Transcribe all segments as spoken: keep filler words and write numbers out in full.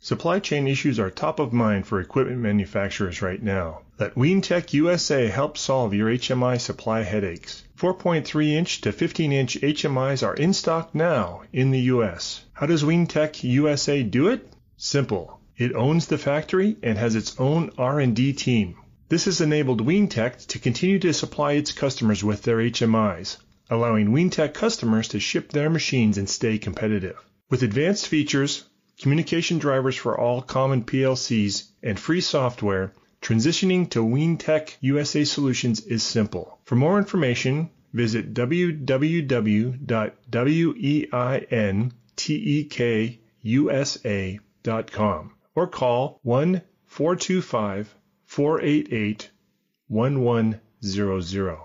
Supply chain issues are top of mind for equipment manufacturers right now. Let WeanTech U S A help solve your H M I supply headaches. four point three inch to fifteen inch H M Is are in stock now in the U S. How does WeanTech U S A do it? Simple. It owns the factory and has its own R and D team. This has enabled WeanTech to continue to supply its customers with their H M Is, allowing WeanTech customers to ship their machines and stay competitive. With advanced features, communication drivers for all common P L Cs, and free software, transitioning to WeanTech U S A solutions is simple. For more information, visit w w w dot weantek u s a dot com or call one four two five, four eight eight, one one zero zero.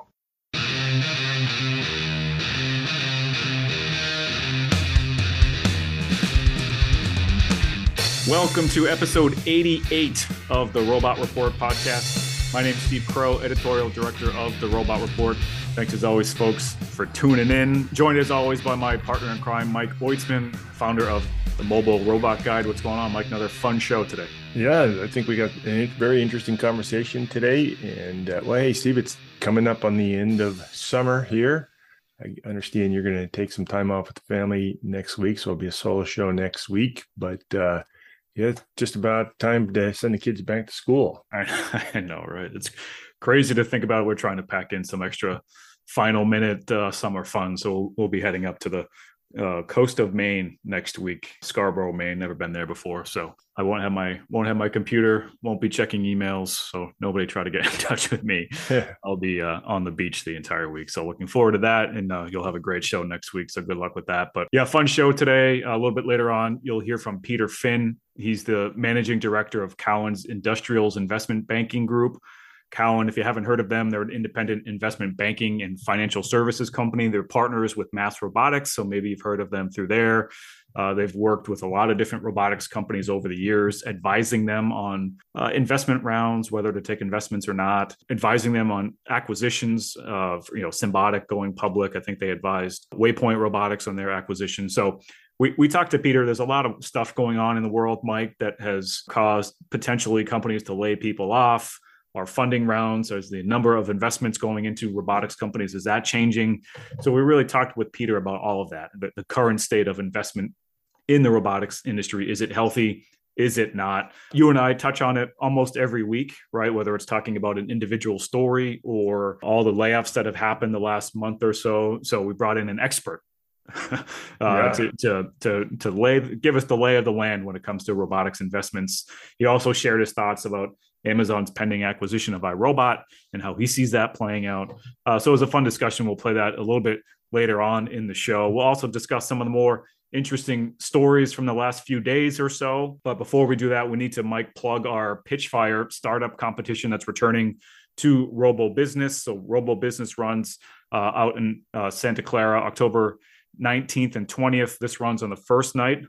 Welcome to episode eighty-eight of the Robot Report podcast. My name is Steve Crow, editorial director of the Robot Report. Thanks as always, folks, for tuning in. Joined as always by my partner in crime, Mike Oitzman, founder of the Mobile Robot Guide. What's going on, Mike? Another fun show today. Yeah, I think we got a very interesting conversation today. And, uh, well, hey, Steve, it's coming up on the end of summer here. I understand you're going to take some time off with the family next week, so it'll be a solo show next week. But, uh, yeah, it's just about time to send the kids back to school. I, I know, right? It's crazy to think about. We're trying to pack in some extra final minute uh, summer fun. So we'll, we'll be heading up to the uh, coast of Maine next week. Scarborough, Maine. Never been there before. So I won't have my won't have my computer. Won't be checking emails. So nobody try to get in touch with me. Yeah. I'll be uh, on the beach the entire week. So looking forward to that. And uh, you'll have a great show next week. So good luck with that. But yeah, fun show today. Uh, a little bit later on, you'll hear from Peter Finn. He's the managing director of Cowen's Industrials Investment Banking Group. Cowen, if you haven't heard of them, they're an independent investment banking and financial services company. They're partners with Mass Robotics, so maybe you've heard of them through there. Uh, they've worked with a lot of different robotics companies over the years, advising them on uh, investment rounds, whether to take investments or not, advising them on acquisitions of, you know, Symbotic going public. I think they advised Waypoint Robotics on their acquisition. So we, we talked to Peter. There's a lot of stuff going on in the world, Mike, that has caused potentially companies to lay people off. Our funding rounds, there's the number of investments going into robotics companies. Is that changing? So we really talked with Peter about all of that, the, the current state of investment in the robotics industry. Is it healthy? Is it not? You and I touch on it almost every week, right? Whether it's talking about an individual story or all the layoffs that have happened the last month or so. So we brought in an expert uh, yeah. to, to, to, to lay, give us the lay of the land when it comes to robotics investments. He also shared his thoughts about Amazon's pending acquisition of iRobot and how he sees that playing out. Uh, so it was a fun discussion. We'll play that a little bit later on in the show. We'll also discuss some of the more interesting stories from the last few days or so. But before we do that, we need to, Mike, plug our Pitchfire startup competition that's returning to RoboBusiness. So RoboBusiness runs uh, out in uh, Santa Clara, October nineteenth and twentieth. This runs on the first night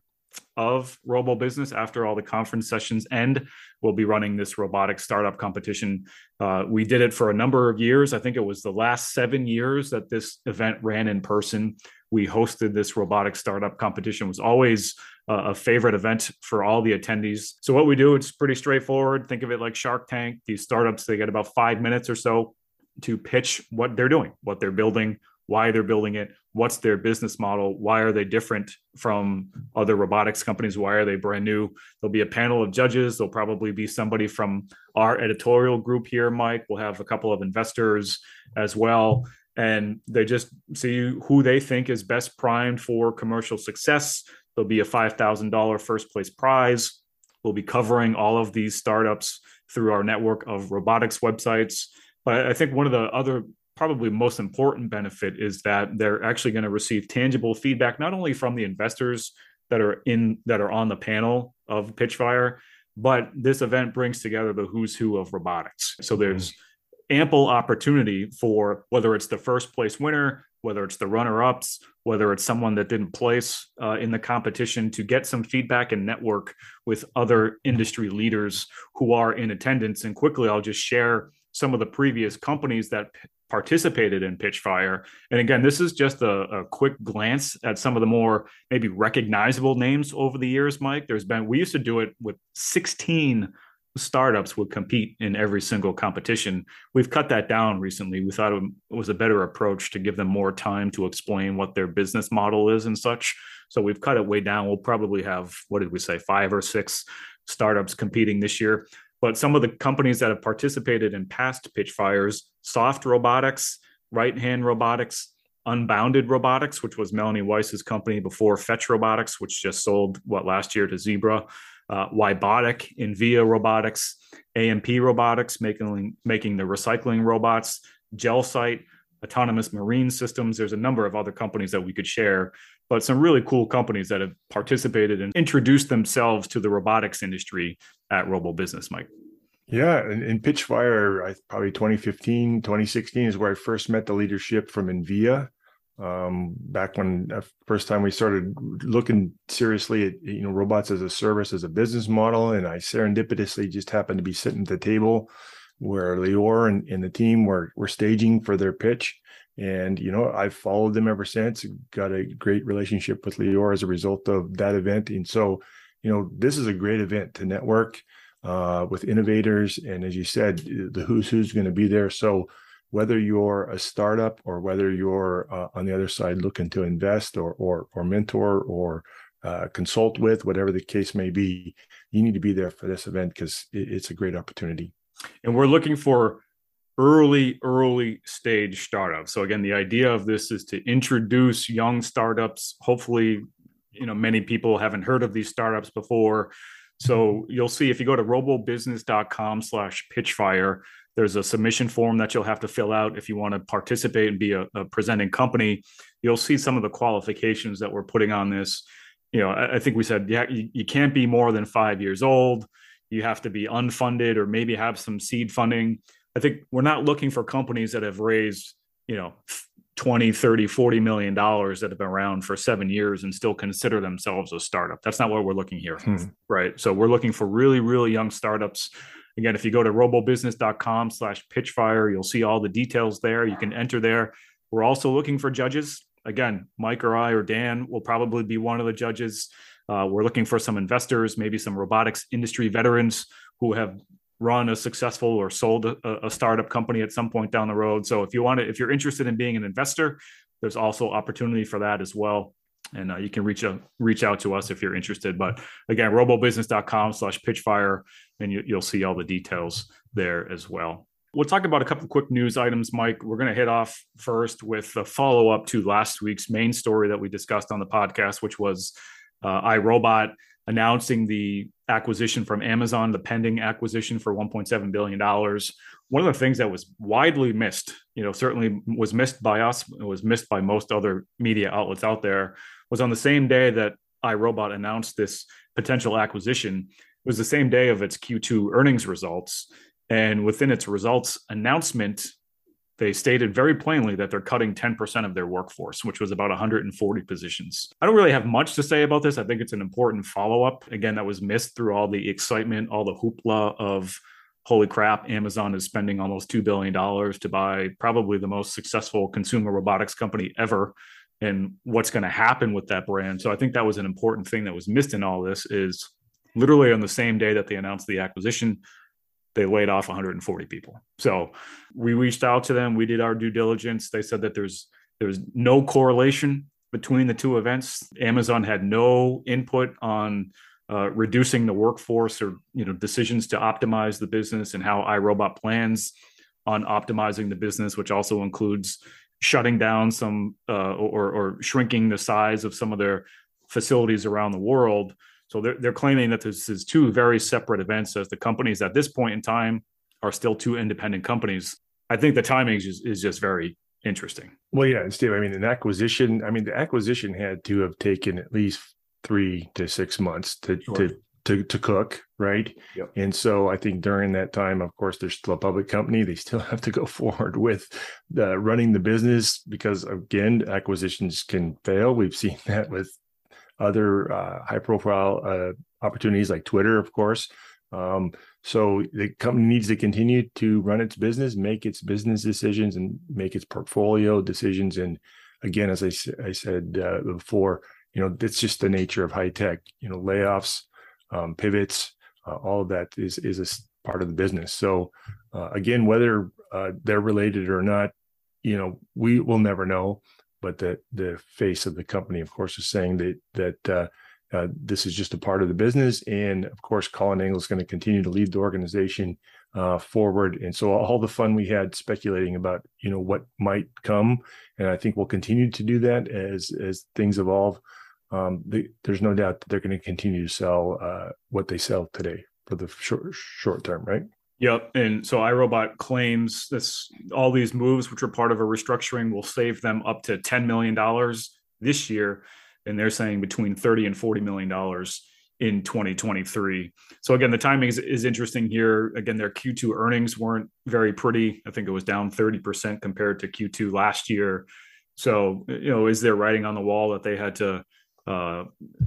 of RoboBusiness. After all the conference sessions end, we'll be running this robotic startup competition. Uh, we did it for a number of years. I think it was the last seven years that this event ran in person. We hosted this robotic startup competition. It was always uh, a favorite event for all the attendees. So what we do, it's pretty straightforward. Think of it like Shark Tank. These startups, they get about five minutes or so to pitch what they're doing, what they're building, why they're building it, what's their business model, why are they different from other robotics companies, why are they brand new. There'll be a panel of judges. There'll probably be somebody from our editorial group here, Mike. We'll have a couple of investors as well. And they just see who they think is best primed for commercial success. There'll be a five thousand dollars first place prize. We'll be covering all of these startups through our network of robotics websites. But I think one of the other probably most important benefit is that they're actually going to receive tangible feedback, not only from the investors that are in that are on the panel of Pitchfire, but this event brings together the who's who of robotics. So there's mm-hmm. ample opportunity for whether it's the first place winner, whether it's the runner-ups, whether it's someone that didn't place uh, in the competition, to get some feedback and network with other industry leaders who are in attendance. And quickly, I'll just share some of the previous companies that participated in Pitchfire. And again, this is just a, a quick glance at some of the more maybe recognizable names over the years, Mike. There's been, we used to do it with sixteen startups would compete in every single competition. We've cut that down recently. We thought it was a better approach to give them more time to explain what their business model is and such. So we've cut it way down. We'll probably have, what did we say, five or six startups competing this year. But some of the companies that have participated in past Pitchfires, Soft Robotics, Right Hand Robotics, Unbounded Robotics, which was Melanie Weiss's company before Fetch Robotics, which just sold, what, last year to Zebra, uh, Wybotic, Envia Robotics, A M P Robotics, making, making the recycling robots, GelSight, Autonomous Marine Systems. There's a number of other companies that we could share, but some really cool companies that have participated and introduced themselves to the robotics industry at RoboBusiness, Mike. Yeah, and in Pitchfire, I, probably twenty fifteen, twenty sixteen is where I first met the leadership from Envia. Um, back when the first time we started looking seriously at, you know, robots as a service, as a business model, and I serendipitously just happened to be sitting at the table where Lior and, and the team were were staging for their pitch. And, you know, I've followed them ever since, got a great relationship with Lior as a result of that event. And so, you know, this is a great event to network uh, with innovators. And as you said, the who's who's going to be there. So whether you're a startup or whether you're uh, on the other side looking to invest or or, or mentor or uh, consult with, whatever the case may be, you need to be there for this event because it, it's a great opportunity. And we're looking for early, early stage startups. So again, the idea of this is to introduce young startups. Hopefully, you know, many people haven't heard of these startups before. So you'll see if you go to robobusiness.com slash pitchfire, there's a submission form that you'll have to fill out if you want to participate and be a, a presenting company. You'll see some of the qualifications that we're putting on this. You know, I, I think we said, yeah, you, you can't be more than five years old. You have to be unfunded or maybe have some seed funding. I think we're not looking for companies that have raised, you know, twenty, thirty, forty million dollars that have been around for seven years and still consider themselves a startup. That's not what we're looking here. Hmm. Right. So we're looking for really, really young startups. Again, if you go to robobusiness.com slash pitchfire, you'll see all the details there. You can enter there. We're also looking for judges. Again, Mike or I or Dan will probably be one of the judges. Uh, we're looking for some investors, maybe some robotics industry veterans who have run a successful or sold a, a startup company at some point down the road. So if you want to, if you're interested in being an investor, there's also opportunity for that as well. And uh, you can reach out, reach out to us if you're interested. But again, robobusiness.com slash pitchfire, and you, you'll see all the details there as well. We'll talk about a couple of quick news items, Mike. We're going to hit off first with a follow-up to last week's main story that we discussed on the podcast, which was uh, iRobot announcing the acquisition from Amazon, the pending acquisition for one point seven billion dollars. One of the things that was widely missed, you know, certainly was missed by us, it was missed by most other media outlets out there, was on the same day that iRobot announced this potential acquisition. It was the same day of its Q two earnings results. And within its results announcement, they stated very plainly that they're cutting ten percent of their workforce, which was about one hundred forty positions. I don't really have much to say about this. I think it's an important follow-up. Again, that was missed through all the excitement, all the hoopla of, holy crap, Amazon is spending almost two billion dollars to buy probably the most successful consumer robotics company ever, and what's going to happen with that brand. So I think that was an important thing that was missed in all this is literally on the same day that they announced the acquisition, they laid off one hundred forty people. So we reached out to them. We did our due diligence. They said that there's there's no correlation between the two events. Amazon had no input on uh, reducing the workforce or, you know, decisions to optimize the business and how iRobot plans on optimizing the business, which also includes shutting down some uh, or, or shrinking the size of some of their facilities around the world. So they're, they're claiming that this is two very separate events, as the companies at this point in time are still two independent companies. I think the timing is just, is just very interesting. Well, yeah, and Steve, I mean, an acquisition, I mean, the acquisition had to have taken at least three to six months to sure. to, to to cook, right? Yep. And so I think during that time, of course, they're still a public company. They still have to go forward with the, running the business because, again, acquisitions can fail. We've seen that with other uh, high-profile uh, opportunities like Twitter, of course. Um, so the company needs to continue to run its business, make its business decisions, and make its portfolio decisions. And again, as I, I said uh, before, you know, it's just the nature of high tech. You know, layoffs, um, pivots, uh, all of that is is a part of the business. So uh, again, whether uh, they're related or not, you know, we will never know. But the the face of the company, of course, is saying that that. Uh, Uh, this is just a part of the business. And of course, Colin Angle is going to continue to lead the organization uh, forward. And so all the fun we had speculating about, you know, what might come, and I think we'll continue to do that as, as things evolve. Um, they, there's no doubt that they're going to continue to sell uh, what they sell today for the short, short term, right? Yep. And so iRobot claims this, all these moves, which are part of a restructuring, will save them up to ten million dollars this year. And they're saying between thirty and forty million dollars in twenty twenty-three. So again, the timing is, is interesting here. Again, their Q two earnings weren't very pretty. I think it was down thirty percent compared to Q two last year. So, you know, is there writing on the wall that they had to uh,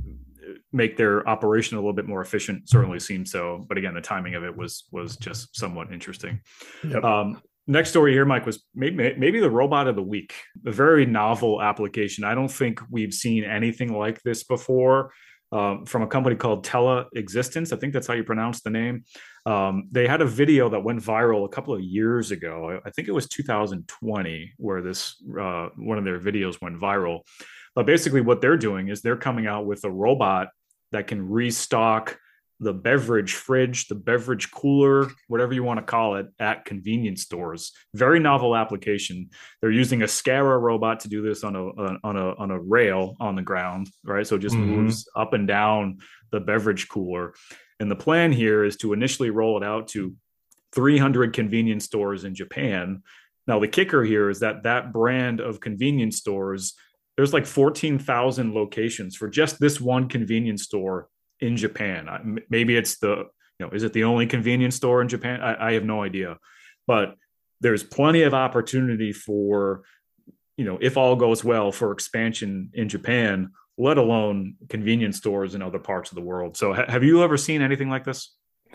make their operation a little bit more efficient? Certainly seems so. But again, the timing of it was was just somewhat interesting. Yep. Um, Next story here, Mike, was maybe, maybe the robot of the week, a very novel application. I don't think we've seen anything like this before um, from a company called Teleexistence. I think that's how you pronounce the name. Um, they had a video that went viral a couple of years ago. I think it was two thousand twenty where this uh, one of their videos went viral. But basically what they're doing is they're coming out with a robot that can restock the beverage fridge, the beverage cooler, whatever you want to call it, at convenience stores. Very novel application. They're using a SCARA robot to do this on a on a on a rail on the ground, right? So it just mm-hmm. moves up and down the beverage cooler. And the plan here is to initially roll it out to three hundred convenience stores in Japan. Now, the kicker here is that that brand of convenience stores, there's like fourteen thousand locations for just this one convenience store in Japan. Maybe it's the, you know, is it the only convenience store in Japan? I, I have no idea, but there's plenty of opportunity for, you know, if all goes well, for expansion in Japan, let alone convenience stores in other parts of the world. So ha- have you ever seen anything like this?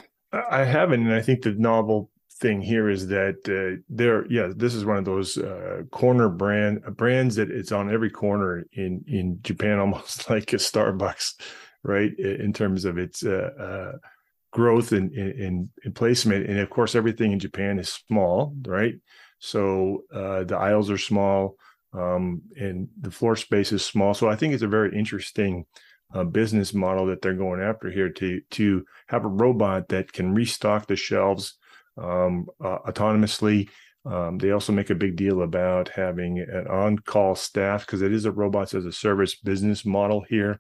I haven't. And I think the novel thing here is that uh, there, yeah, this is one of those uh, corner brand uh, brands that it's on every corner in, in Japan, almost like a Starbucks, right, in terms of its uh, uh, growth and in, in placement. And of course, everything in Japan is small, right? So uh, the aisles are small um, and the floor space is small. So I think it's a very interesting uh, business model that they're going after here to, to have a robot that can restock the shelves um, uh, autonomously. Um, they also make a big deal about having an on-call staff because it is a robots as a service business model here.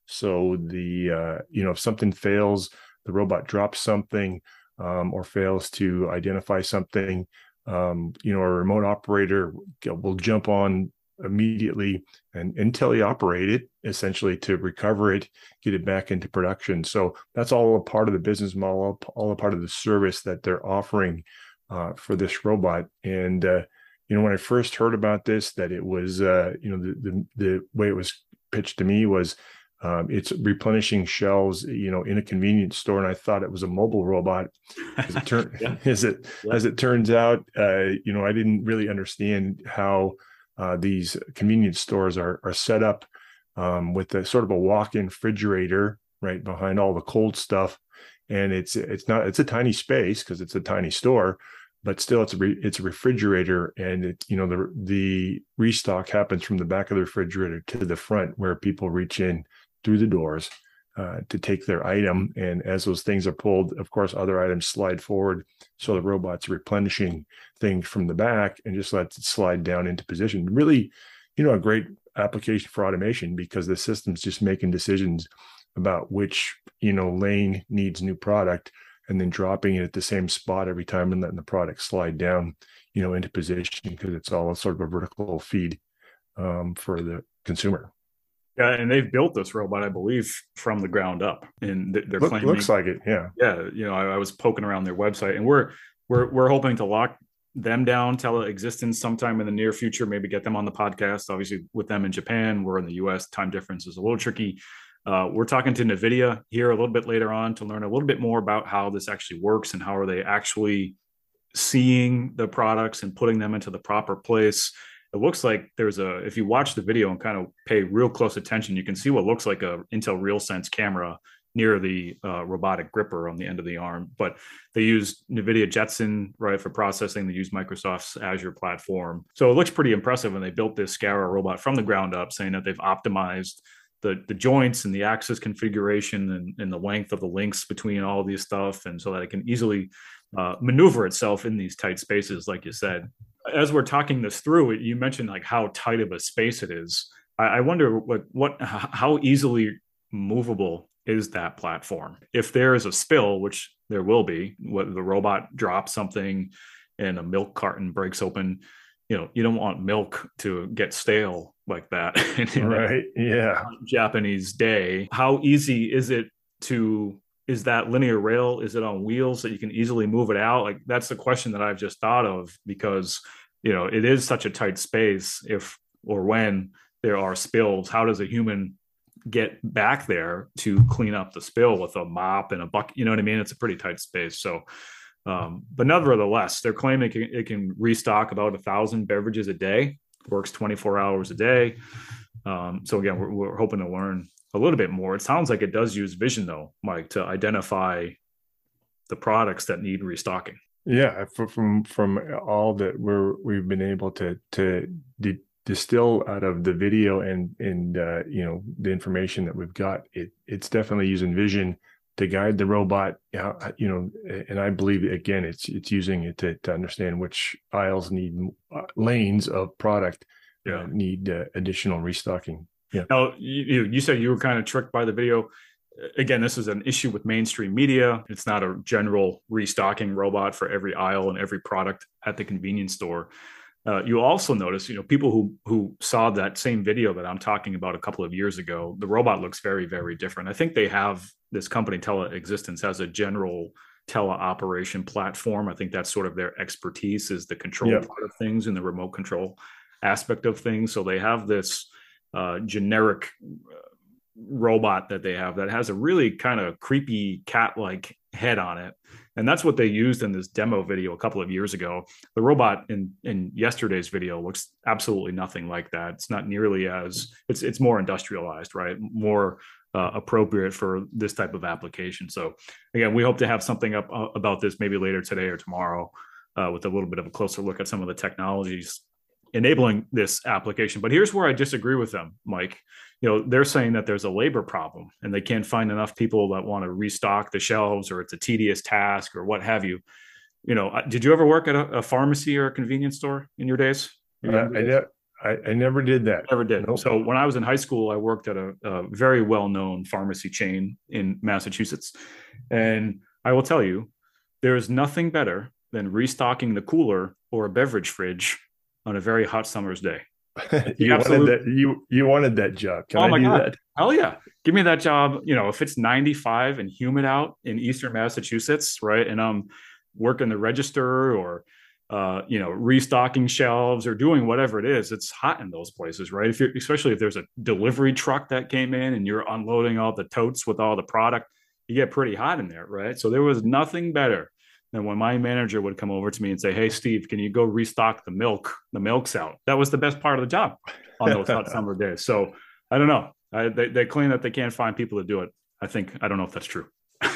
So the, uh, you know, if something fails, the robot drops something um, or fails to identify something, um, you know, a remote operator will jump on immediately and, and teleoperate it essentially to recover it, get it back into production. So that's all a part of the business model, all a part of the service that they're offering uh, for this robot. And, uh, you know, when I first heard about this, that it was, uh, you know, the, the, the way it was pitched to me was, Um, it's replenishing shelves, you know, in a convenience store, and I thought it was a mobile robot. As it, tur- yeah. as it, yeah. as it turns out, uh, you know, I didn't really understand how uh, these convenience stores are are set up um, with a sort of a walk-in refrigerator right behind all the cold stuff, and it's it's not it's a tiny space because it's a tiny store, but still it's a re- it's a refrigerator, and it you know the the restock happens from the back of the refrigerator to the front where people reach in through the doors uh, to take their item. And as those things are pulled, of course, other items slide forward. So the robot's replenishing things from the back and just lets it slide down into position. Really, you know, a great application for automation because the system's just making decisions about which, you know, lane needs new product and then dropping it at the same spot every time and letting the product slide down, you know, into position because it's all a sort of a vertical feed um, for the consumer. Yeah, and they've built this robot, I believe, from the ground up, and they're Look, claiming. Looks like it, yeah. Yeah, you know, I, I was poking around their website, and we're we're we're hoping to lock them down, Teleexistence, sometime in the near future. Maybe get them on the podcast. Obviously, with them in Japan, we're in the U S. Time difference is a little tricky, Uh, we're talking to NVIDIA here a little bit later on to learn a little bit more about how this actually works and how are they actually seeing the products and putting them into the proper place. It looks like there's a, if you watch the video and kind of pay real close attention, you can see what looks like a Intel RealSense camera near the uh, robotic gripper on the end of the arm. But they use NVIDIA Jetson, right, for processing. They use Microsoft's Azure platform. So it looks pretty impressive when they built this Scara robot from the ground up, saying that they've optimized the, the joints and the axis configuration and, and the length of the links between all of these stuff, and so that it can easily uh, maneuver itself in these tight spaces, like you said. As we're talking this through, you mentioned like how tight of a space it is. I, I wonder what, what, how easily movable is that platform? If there is a spill, which there will be, what the robot drops something and a milk carton breaks open, you know, you don't want milk to get stale like that. Right. Yeah. Japanese day. How easy is it to, is that linear rail? Is it on wheels that you can easily move it out? Like, that's the question that I've just thought of, because, you know, it is such a tight space. If or when there are spills, how does a human get back there to clean up the spill with a mop and a bucket? You know what I mean? It's a pretty tight space. So, um, but nevertheless, they're claiming it can, it can restock about a thousand beverages a day, works twenty-four hours a day. Um, so again, we're, we're hoping to learn a little bit more. It sounds like it does use vision though, Mike, to identify the products that need restocking. Yeah. From, from all that we're, we've been able to, to de- distill out of the video and, and, uh, you know, the information that we've got, it, it's definitely using vision to guide the robot, you know, and I believe again, it's, it's using it to, to understand which aisles need uh, lanes of product, yeah. uh, need uh, additional restocking. Yeah. Now, you, you said you were kind of tricked by the video. Again, this is an issue with mainstream media. It's not a general restocking robot for every aisle and every product at the convenience store. Uh, you also notice, you know, people who who saw that same video that I'm talking about a couple of years ago, the robot looks very, very different. I think they have, this company Teleexistence has a general teleoperation platform. I think that's sort of their expertise, is the control yeah. part of things and the remote control aspect of things. So they have this uh, generic robot that they have that has a really kind of creepy cat-like head on it. And that's what they used in this demo video a couple of years ago. The robot in, in yesterday's video looks absolutely nothing like that. It's not nearly as, it's it's more industrialized, right? More uh, appropriate for this type of application. So again, we hope to have something up uh, about this maybe later today or tomorrow uh, with a little bit of a closer look at some of the technologies enabling this application. But here's where I disagree with them, Mike. You know, they're saying that there's a labor problem and they can't find enough people that want to restock the shelves, or it's a tedious task or what have you. You know, did you ever work at a, a pharmacy or a convenience store in your days? Uh, I, ne- I, I never did that. Never did. Nope. So when I was in high school, I worked at a, a very well-known pharmacy chain in Massachusetts. And I will tell you, there is nothing better than restocking the cooler or a beverage fridge on a very hot summer's day. you absolute... wanted that you you wanted that job. Can oh I my do god! That? Hell yeah! Give me that job. You know, if it's ninety-five and humid out in Eastern Massachusetts, right, and I'm working the register or uh, you know, restocking shelves or doing whatever it is, it's hot in those places, right? If you're, especially if there's a delivery truck that came in and you're unloading all the totes with all the product, you get pretty hot in there, right? So there was nothing better than when my manager would come over to me and say, "Hey, Steve, can you go restock the milk? The milk's out." That was the best part of the job on those hot summer days. So I don't know. I, they, they claim that they can't find people to do it. I think, I don't know if that's true.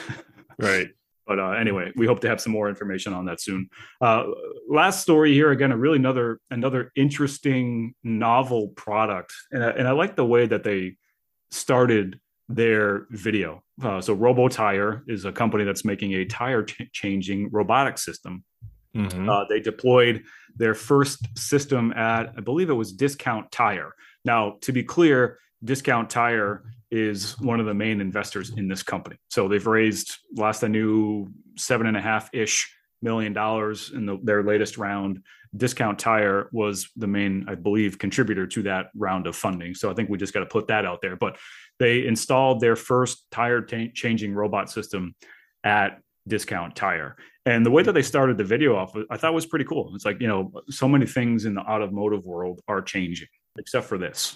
Right. But uh, anyway, we hope to have some more information on that soon. Uh, last story here, again, a really another another interesting novel product. And I, and I like the way that they started their video. Uh, so RoboTire is a company that's making a tire ch- changing robotic system. Mm-hmm. Uh, they deployed their first system at, I believe it was Discount Tire. Now, to be clear, Discount Tire is one of the main investors in this company. So they've raised, last I knew, seven and a half ish million dollars in the, their latest round. Discount Tire was the main, I believe, contributor to that round of funding. So I think we just got to put that out there. But they installed their first tire t- changing robot system at Discount Tire. And the way that they started the video off, I thought was pretty cool. It's like, you know, so many things in the automotive world are changing, except for this.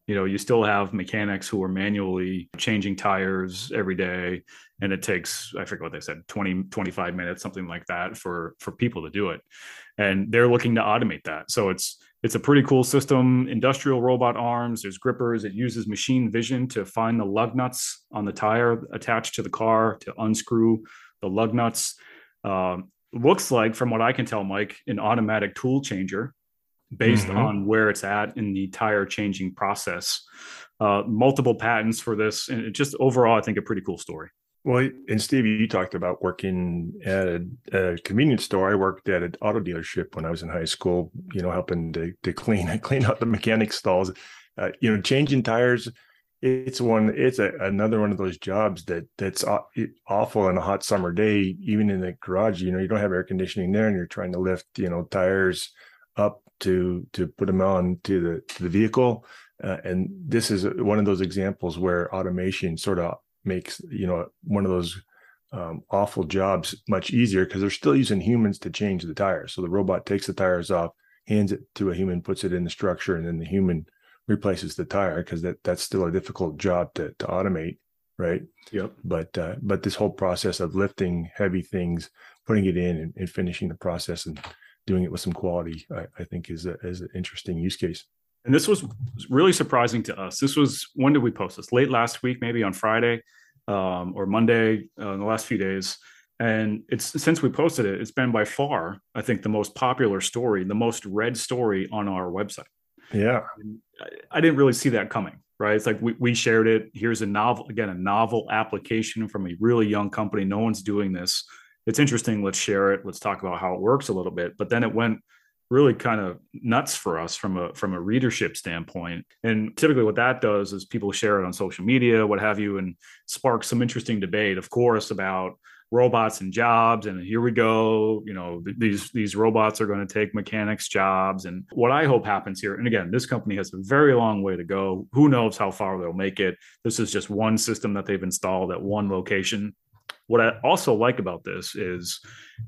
You know, you still have mechanics who are manually changing tires every day, and it takes, I forget what they said, twenty, twenty-five minutes, something like that for for people to do it. And they're looking to automate that. So it's it's a pretty cool system. Industrial robot arms, there's grippers. It uses machine vision to find the lug nuts on the tire attached to the car to unscrew the lug nuts. Um, looks like, from what I can tell, Mike, an automatic tool changer based mm-hmm. on where it's at in the tire changing process. Uh, multiple patents for this, and it just overall, I think a pretty cool story. Well, and Steve, you talked about working at a, a convenience store. I worked at an auto dealership when I was in high school, you know, helping to, to clean clean out the mechanic stalls. Uh, you know, changing tires, it's one, it's a, another one of those jobs that that's awful on a hot summer day, even in the garage. You know, you don't have air conditioning there, and you're trying to lift, you know, tires up to to put them on to the to the vehicle. Uh, and this is one of those examples where automation sort of makes, you know, one of those um, awful jobs much easier, because they're still using humans to change the tires. So the robot takes the tires off, hands it to a human, puts it in the structure, and then the human replaces the tire, because that that's still a difficult job to to automate, right? Yep. But uh, but this whole process of lifting heavy things, putting it in, and, and finishing the process and doing it with some quality, I, I think is a, is an interesting use case. And this was really surprising to us. This was, when did we post this? Late last week, maybe on Friday um, or Monday uh, in the last few days. And it's, since we posted it, it's been by far, I think, the most popular story, the most read story on our website. Yeah. I, I didn't really see that coming, right? It's like we, we shared it. Here's a novel, again, a novel application from a really young company. No one's doing this. It's interesting. Let's share it. Let's talk about how it works a little bit. But then it went really kind of nuts for us from a from a readership standpoint. And typically what that does is people share it on social media, what have you, and spark some interesting debate, of course, about robots and jobs. And here we go, you know, th- these these robots are going to take mechanics' jobs. And what I hope happens here, and again, this company has a very long way to go. Who knows how far they'll make it? This is just one system that they've installed at one location. What I also like about this is,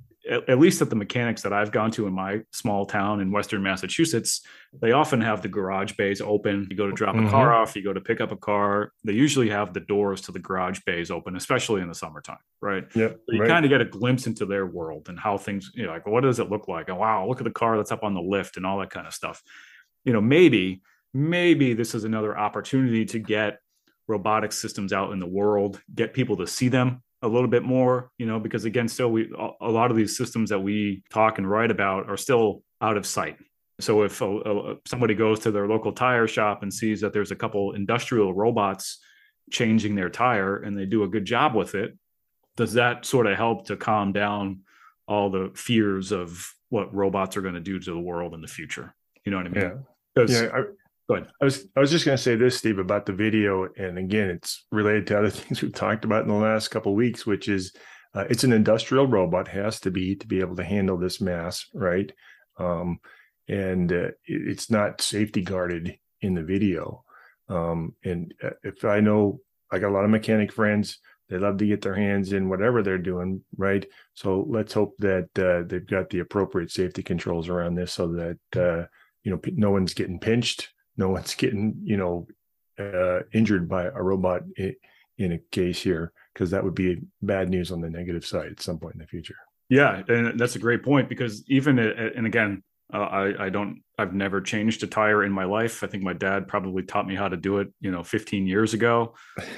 at least at the mechanics that I've gone to in my small town in Western Massachusetts, they often have the garage bays open. You go to drop mm-hmm. a car off, you go to pick up a car. They usually have the doors to the garage bays open, especially in the summertime, right? Yeah. So you right. kind of get a glimpse into their world and how things, you know, like, what does it look like? And wow, look at the car that's up on the lift and all that kind of stuff. You know, maybe, maybe this is another opportunity to get robotic systems out in the world, get people to see them a little bit more, you know, because again, still we, a lot of these systems that we talk and write about are still out of sight. So if a, a, somebody goes to their local tire shop and sees that there's a couple industrial robots changing their tire and they do a good job with it, does that sort of help to calm down all the fears of what robots are going to do to the world in the future? You know what I mean? Yeah. Yeah. I- Go ahead. I was I was just going to say this, Steve, about the video, and again, it's related to other things we've talked about in the last couple of weeks, which is uh, it's an industrial robot, has to be to be able to handle this mass, right? Um, and uh, it, it's not safety guarded in the video. Um, and if I know, I got a lot of mechanic friends, they love to get their hands in whatever they're doing, right? So let's hope that uh, they've got the appropriate safety controls around this, so that uh, you know no one's getting pinched. No one's getting, you know, uh, injured by a robot in, in a case here, because that would be bad news on the negative side at some point in the future. Yeah, and that's a great point, because even, and again, uh, I, I don't, I've never changed a tire in my life. I think my dad probably taught me how to do it, you know, fifteen years ago.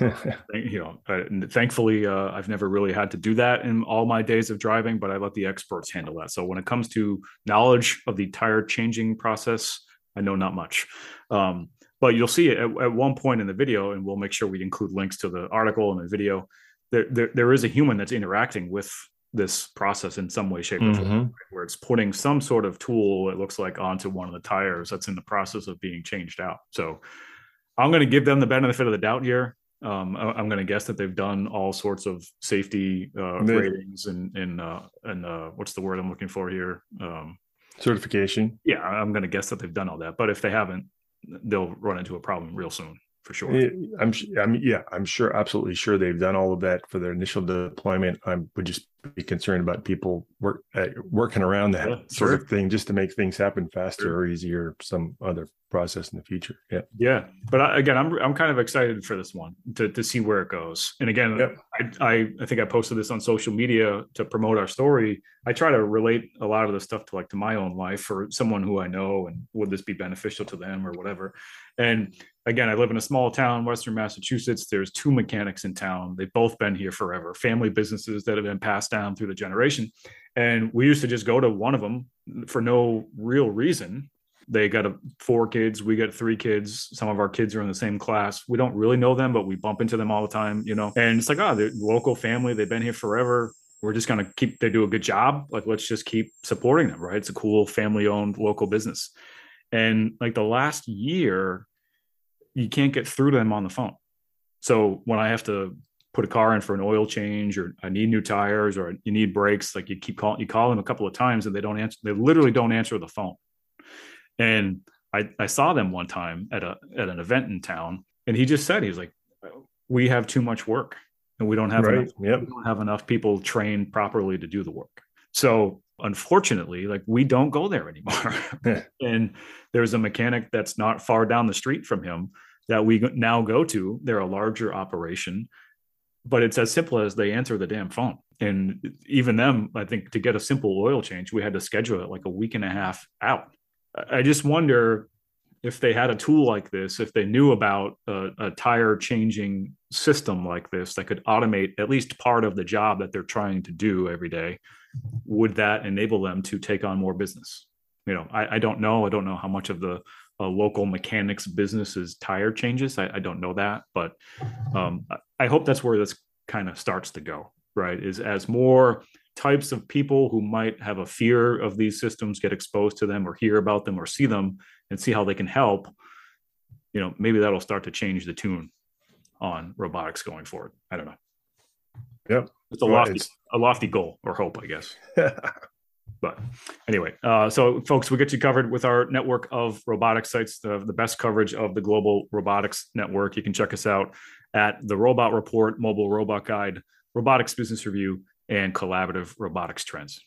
you know, uh, thankfully, uh, I've never really had to do that in all my days of driving, but I let the experts handle that. So when it comes to knowledge of the tire changing process, I know not much. Um, but you'll see it at, at one point in the video, and we'll make sure we include links to the article and the video. There, there, there is a human that's interacting with this process in some way, shape, or form, mm-hmm. where it's putting some sort of tool, it looks like, onto one of the tires that's in the process of being changed out. So I'm going to give them the benefit of the doubt here. Um, I, I'm going to guess that they've done all sorts of safety uh, ratings and, and, uh, and uh, what's the word I'm looking for here? Um, Certification. Yeah, I'm going to guess that they've done all that. But if they haven't, they'll run into a problem real soon, for sure. I'm, I'm, yeah, I'm sure, absolutely sure they've done all of that for their initial deployment. I would just be concerned about people work uh, working around that Yeah, sort sure. of thing just to make things happen faster Sure. or easier, some other process in the future. Yeah. Yeah, but I, again, I'm I'm kind of excited for this one to to see where it goes. And again, Yep. I, I I think I posted this on social media to promote our story. I try to relate a lot of this stuff to like to my own life for someone who I know, and would this be beneficial to them or whatever. And again, I live in a small town, Western Massachusetts. There's two mechanics in town. They've both been here forever, family businesses that have been passed down through the generation. And we used to just go to one of them for no real reason. They got a, four kids. We got three kids. Some of our kids are in the same class. We don't really know them, but we bump into them all the time, you know. And it's like, oh, they're local family. They've been here forever. We're just going to keep, they do a good job. Like, let's just keep supporting them, right? It's a cool family owned local business. And like the last year, you can't get through to them on the phone. So when I have to put a car in for an oil change, or I need new tires, or you need brakes, like you keep calling, you call them a couple of times and they don't answer. They literally don't answer the phone. And I, I saw them one time at a at an event in town, and he just said, he was like, we have too much work, and we don't have Right. enough, Yep. we don't have enough people trained properly to do the work. So unfortunately, like, we don't go there anymore. Yeah. And there's a mechanic that's not far down the street from him that we now go to. They're a larger operation, but it's as simple as they answer the damn phone. And even them, I think, to get a simple oil change, we had to schedule it like a week and a half out. I just wonder if they had a tool like this, if they knew about a, a tire changing system like this that could automate at least part of the job that they're trying to do every day, would that enable them to take on more business? You know, I, I don't know. I don't know how much of the uh, local mechanics business is tire changes. I, I don't know that, but um, I hope that's where this kind of starts to go, right? Is as more types of people who might have a fear of these systems get exposed to them, or hear about them, or see them and see how they can help, you know, maybe that'll start to change the tune on robotics going forward. I don't know. Yep. It's a Well, lofty, it's- a lofty goal or hope, I guess. But anyway, uh, so folks, we get you covered with our network of robotics sites, the, the best coverage of the global robotics network. You can check us out at the Robot Report, Mobile Robot Guide, Robotics Business Review, and Collaborative Robotics Trends.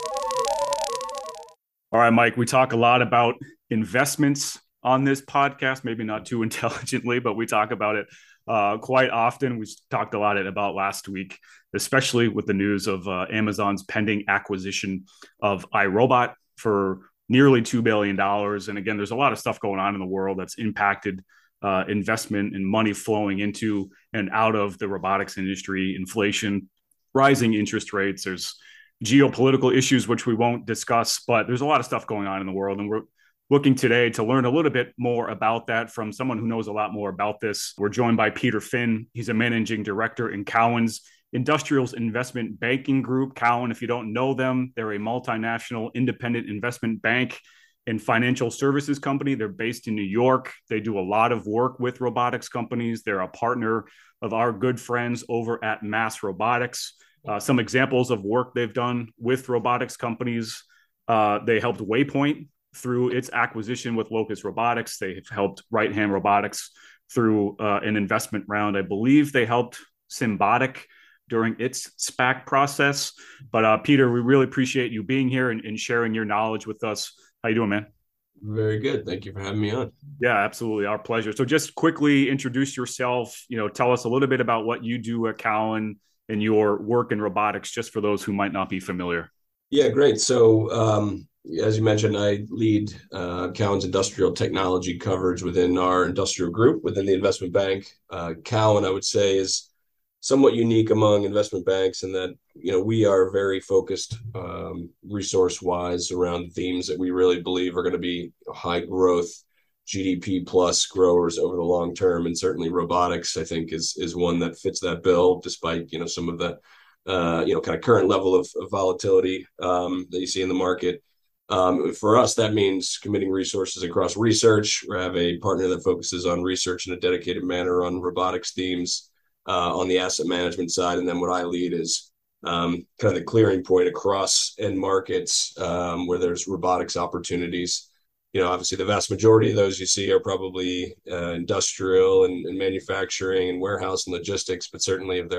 All right, Mike, we talk a lot about investments on this podcast, maybe not too intelligently, but we talk about it uh, quite often. We talked a lot about last week, especially with the news of uh, Amazon's pending acquisition of iRobot for nearly two billion dollars. And again, there's a lot of stuff going on in the world that's impacted uh, investment and money flowing into and out of the robotics industry, inflation, rising interest rates. There's geopolitical issues, which we won't discuss, but there's a lot of stuff going on in the world. And we're looking today to learn a little bit more about that from someone who knows a lot more about this. We're joined by Peter Finn. He's a managing director in Cowen's Industrials Investment Banking Group. Cowen, if you don't know them, they're a multinational independent investment bank and financial services company. They're based in New York. They do a lot of work with robotics companies. They're a partner of our good friends over at Mass Robotics. Uh, some examples of work they've done with robotics companies. Uh, they helped Waypoint through its acquisition with Locus Robotics. They've helped Right Hand Robotics through uh, an investment round. I believe they helped Symbotic during its SPAC process. But uh, Peter, we really appreciate you being here and, and sharing your knowledge with us. How you doing, man? Very good. Thank you for having me on. Yeah, absolutely. Our pleasure. So just quickly introduce yourself, you know, tell us a little bit about what you do at Cowen and your work in robotics, just for those who might not be familiar. Yeah, great. So um, as you mentioned, I lead uh, Cowen's industrial technology coverage within our industrial group, within the investment bank. Uh, Cowen, I would say, is somewhat unique among investment banks in that, you know, we are very focused um, resource-wise around themes that we really believe are going to be high growth, G D P plus growers over the long term. And certainly robotics, I think, is is one that fits that bill, despite, you know, some of the, uh, you know, kind of current level of, of volatility um, that you see in the market. Um, for us, that means committing resources across research. We have a partner that focuses on research in a dedicated manner on robotics themes. Uh, on the asset management side. And then what I lead is um, kind of the clearing point across end markets um, where there's robotics opportunities. You know, obviously the vast majority of those you see are probably uh, industrial and, and manufacturing and warehouse and logistics, but certainly if they're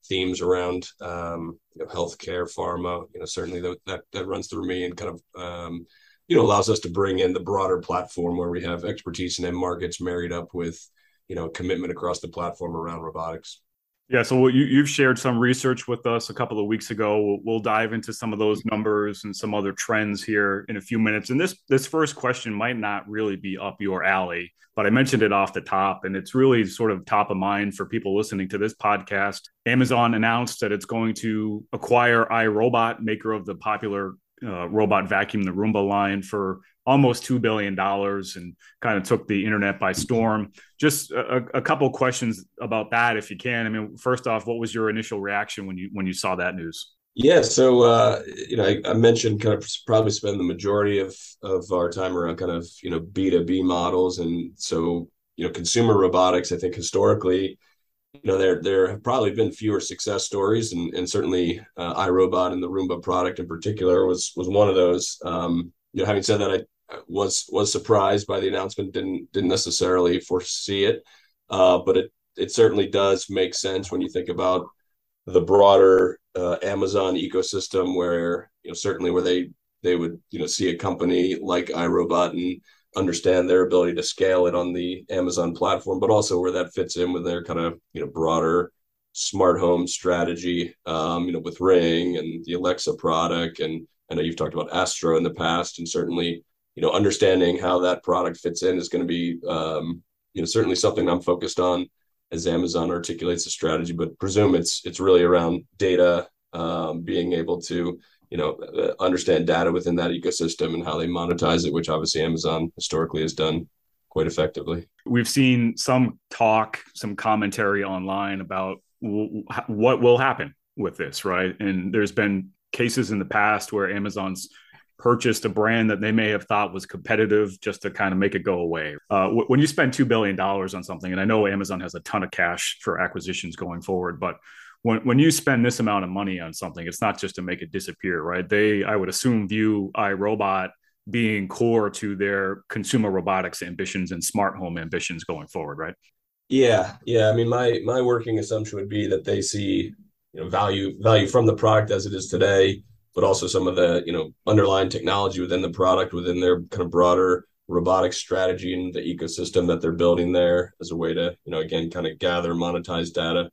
themes around um, you know, healthcare, pharma. You know, certainly that, that that runs through me and kind of um, you know allows us to bring in the broader platform where we have expertise in end markets married up with you know commitment across the platform around robotics. Yeah, so you, you've shared some research with us a couple of weeks ago. We'll, we'll dive into some of those numbers and some other trends here in a few minutes. And this this first question might not really be up your alley, but I mentioned it off the top, and it's really sort of top of mind for people listening to this podcast. Amazon announced that it's going to acquire iRobot, maker of the popular uh, robot vacuum, the Roomba line, for almost two billion dollars, and kind of took the internet by storm. Just a, a couple of questions about that, if you can. I mean, first off, what was your initial reaction when you when you saw that news? Yeah, so uh, you know, I, I mentioned kind of probably spend the majority of of our time around kind of you know B two B models, and so you know, consumer robotics. I think historically, you know, there there have probably been fewer success stories, and and certainly uh, iRobot and the Roomba product in particular was was one of those. Um, you know, having said that, I was was surprised by the announcement. Didn't didn't necessarily foresee it, uh, but it it certainly does make sense when you think about the broader uh, Amazon ecosystem, where you know certainly where they they would you know see a company like iRobot and understand their ability to scale it on the Amazon platform, but also where that fits in with their kind of you know broader smart home strategy, um, you know, with Ring and the Alexa product, and I know you've talked about Astro in the past, and certainly you know, understanding how that product fits in is going to be, um, you know, certainly something I'm focused on as Amazon articulates the strategy. But presume it's it's really around data, um, being able to, you know, understand data within that ecosystem and how they monetize it, which obviously Amazon historically has done quite effectively. We've seen some talk, some commentary online about w- what will happen with this, right? And there's been cases in the past where Amazon's purchased a brand that they may have thought was competitive just to kind of make it go away. Uh, w- when you spend two billion dollars on something, and I know Amazon has a ton of cash for acquisitions going forward, but when, when you spend this amount of money on something, it's not just to make it disappear, right? They, I would assume, view iRobot being core to their consumer robotics ambitions and smart home ambitions going forward, right? Yeah, yeah. I mean, my my working assumption would be that they see you know value value from the product as it is today, but also some of the, you know, underlying technology within the product, within their kind of broader robotics strategy and the ecosystem that they're building there as a way to, you know, again, kind of gather, monetize data.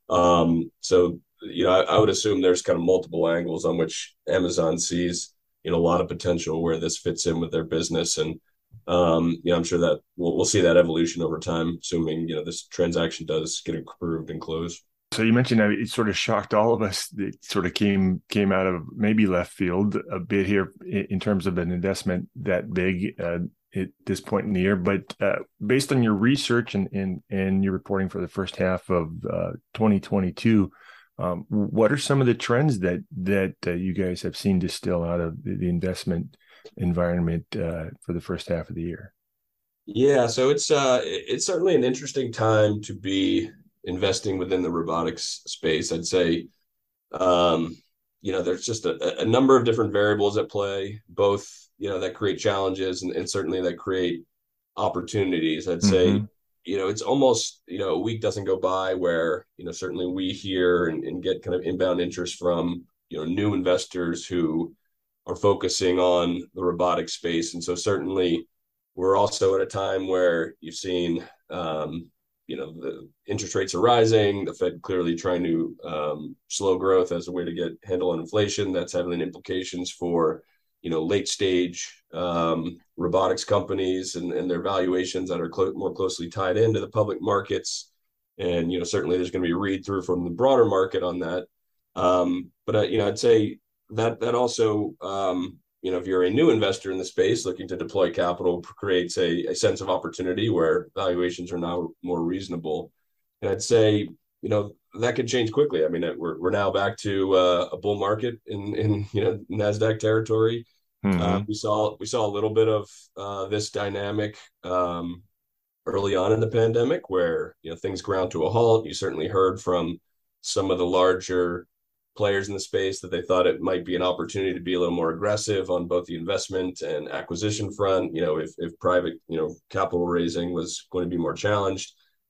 Um, so, you know, I, I would assume there's kind of multiple angles on which Amazon sees, you know, a lot of potential where this fits in with their business. And, um, you know, I'm sure that we'll, we'll see that evolution over time, assuming, you know, this transaction does get approved and closed. So you mentioned that it sort of shocked all of us. It sort of came came out of maybe left field a bit here in terms of an investment that big uh, at this point in the year. But uh, based on your research and, and and your reporting for the first half of uh, twenty twenty-two, um, what are some of the trends that that uh, you guys have seen distill out of the, the investment environment uh, for the first half of the year? Yeah, so it's uh, it's certainly an interesting time to be investing within the robotics space. I'd say, um, you know, there's just a, a number of different variables at play, both, you know, that create challenges and, and certainly that create opportunities. I'd say, mm-hmm. you know, it's almost, you know, a week doesn't go by where, you know, certainly we hear and, and get kind of inbound interest from, you know, new investors who are focusing on the robotics space. And so certainly we're also at a time where you've seen, um, you know, the interest rates are rising, the Fed clearly trying to um, slow growth as a way to get handle on inflation. That's having implications for, you know, late stage um, robotics companies and, and their valuations that are clo- more closely tied into the public markets. And, you know, certainly there's going to be a read through from the broader market on that. Um, but, uh, you know, I'd say that that also, um, you know, if you're a new investor in the space looking to deploy capital, creates a, a sense of opportunity where valuations are now more reasonable. And I'd say, you know, that could change quickly. I mean, we're we're now back to uh, a bull market in in you know NASDAQ territory. Mm-hmm. Uh, we saw we saw a little bit of uh, this dynamic um, early on in the pandemic, where you know things ground to a halt. You certainly heard from some of the larger players in the space that they thought it might be an opportunity to be a little more aggressive on both the investment and acquisition front. You know, if if private, you know, capital raising was going to be more challenged.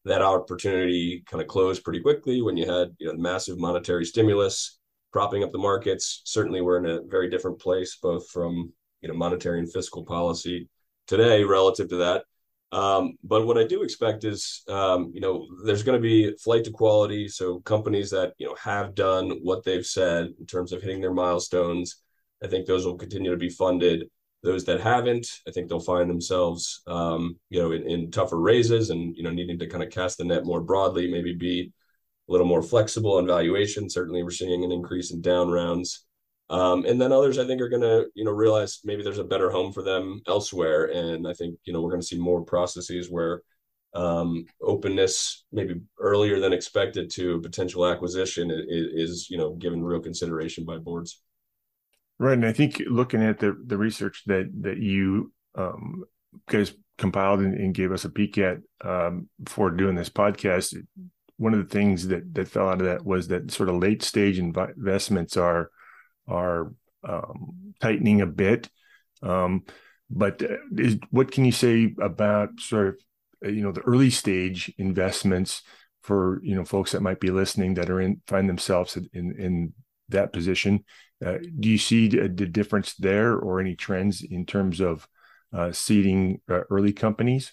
that opportunity kind of closed pretty quickly when you had, you know, massive monetary stimulus propping up the markets. Certainly we're in a very different place, both from, you know, monetary and fiscal policy today relative to that. Um, but what I do expect is, um, you know, there's going to be flight to quality. So companies that, you know, have done what they've said in terms of hitting their milestones, I think those will continue to be funded. Those that haven't, I think they'll find themselves, um, you know, in, in tougher raises and, you know, needing to kind of cast the net more broadly, maybe be a little more flexible on valuation. Certainly we're seeing an increase in down rounds. Um, and then others, I think, are going to, you know, realize maybe there's a better home for them elsewhere. And I think, you know, we're going to see more processes where um, openness, maybe earlier than expected to potential acquisition is, is, you know, given real consideration by boards. Right. And I think looking at the, the research that, that you um, guys compiled and, and gave us a peek at um, before doing this podcast, one of the things that, that fell out of that was that sort of late stage inv- investments are are um, tightening a bit. Um, but is, what can you say about sort of, you know, the early stage investments for, you know, folks that might be listening that are in, find themselves in, in that position? Uh, do you see the, the difference there or any trends in terms of uh, seeding uh, early companies?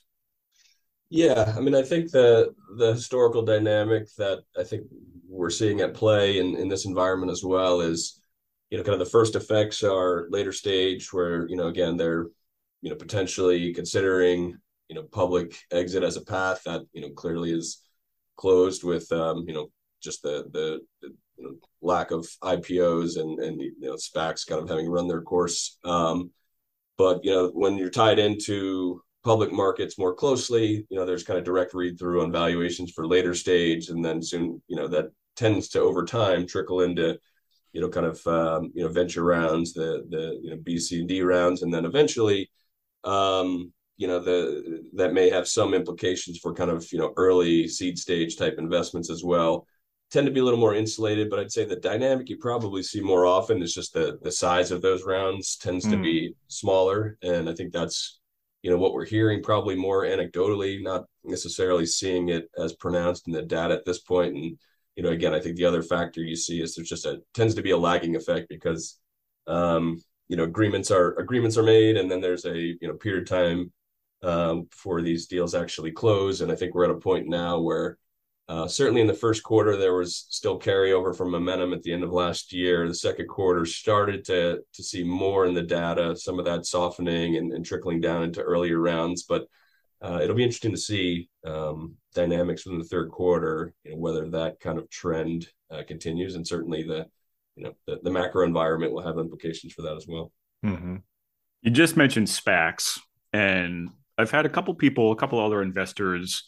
Yeah, I mean, I think the the historical dynamic that I think we're seeing at play in, in this environment as well is, you know, kind of the first effects are later stage where, you know, again, they're, you know, potentially considering, you know, public exit as a path that, you know, clearly is closed with, um, you know, just the, the, the you know, lack of I P Os and, and, you know, SPACs kind of having run their course. Um, but, you know, when you're tied into public markets more closely, you know, there's kind of direct read through on valuations for later stage. And then soon, you know, that tends to over time trickle into, you know, kind of, um, you know, venture rounds, the, the, you know, B, C, and D rounds. And then eventually, um, you know, the, that may have some implications for kind of, you know, early seed stage type investments as well. Tend to be a little more insulated, but I'd say the dynamic you probably see more often is just the, the size of those rounds tends mm. to be smaller. And I think that's, you know, what we're hearing probably more anecdotally, not necessarily seeing it as pronounced in the data at this point. And, you know, again, I think the other factor you see is there's just a tends to be a lagging effect because, um, you know, agreements are agreements are made, and then there's a, you know, period of time um, before these deals actually close. And I think we're at a point now where uh, certainly in the first quarter, there was still carryover from momentum at the end of last year. The second quarter started to to see more in the data, some of that softening and, and trickling down into earlier rounds. But uh, it'll be interesting to see um, dynamics within the third quarter, you know, whether that kind of trend uh, continues. And certainly the, you know, the, the macro environment will have implications for that as well. Mm-hmm. You just mentioned SPACs, and I've had a couple people, a couple other investors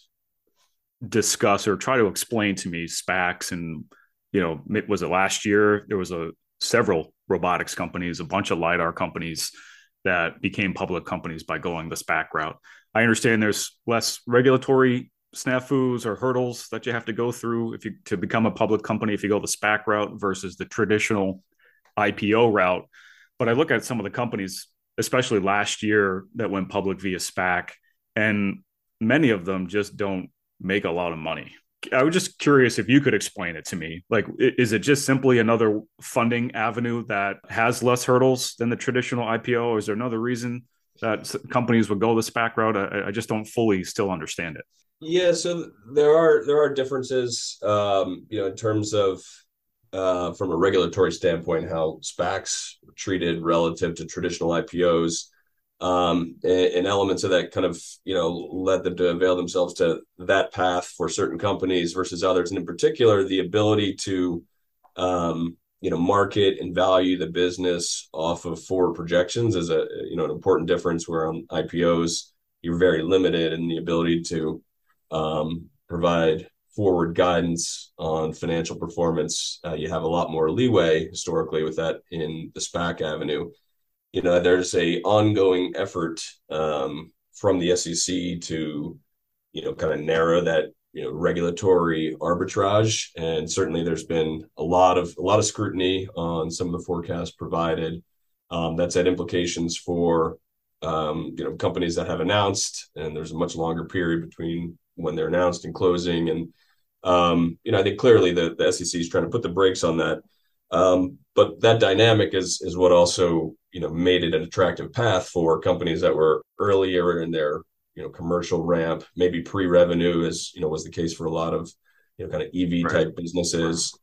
discuss or try to explain to me SPACs. And, you know, was it last year? There was a several robotics companies, a bunch of LiDAR companies that became public companies by going the SPAC route. I understand there's less regulatory snafus or hurdles that you have to go through if you to become a public company if you go the SPAC route versus the traditional I P O route. But I look at some of the companies, especially last year, that went public via SPAC, and many of them just don't make a lot of money. I was just curious if you could explain it to me. Like, is it just simply another funding avenue that has less hurdles than the traditional I P O? Or is there another reason that companies would go the SPAC route? I, I just don't fully still understand it. Yeah, so there are there are differences, um, you know, in terms of uh, from a regulatory standpoint, how SPACs are treated relative to traditional I P Os. Um, and, and elements of that kind of, you know, led them to avail themselves to that path for certain companies versus others. And in particular, the ability to, um, you know, market and value the business off of forward projections is a, you know, an important difference where on I P Os, you're very limited in the ability to um, provide forward guidance on financial performance. Uh, you have a lot more leeway historically with that in the SPAC avenue. You know, there's a ongoing effort um, from the S E C to, you know, kind of narrow that, you know, regulatory arbitrage. And certainly there's been a lot of a lot of scrutiny on some of the forecasts provided. Um, that's had implications for, um, you know, companies that have announced, and there's a much longer period between when they're announced and closing. And, um, you know, I think clearly the, the S E C is trying to put the brakes on that. Um, but that dynamic is is what also, you know, made it an attractive path for companies that were earlier in their, you know, commercial ramp, maybe pre-revenue, as, you know, was the case for a lot of, you know, kind of E V type right. businesses.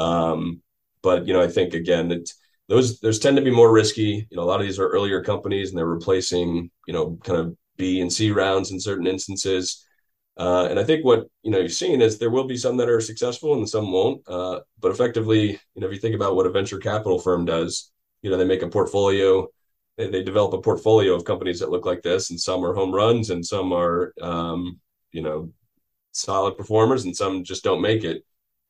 Um, but, you know, I think, again, that those, those tend to be more risky. You know, a lot of these are earlier companies and they're replacing, you know, kind of B and C rounds in certain instances. Uh, and I think what, you know, you're seeing is there will be some that are successful and some won't. Uh, but effectively, you know, if you think about what a venture capital firm does, you know, they make a portfolio, they, they develop a portfolio of companies that look like this, and some are home runs and some are, um, you know, solid performers and some just don't make it.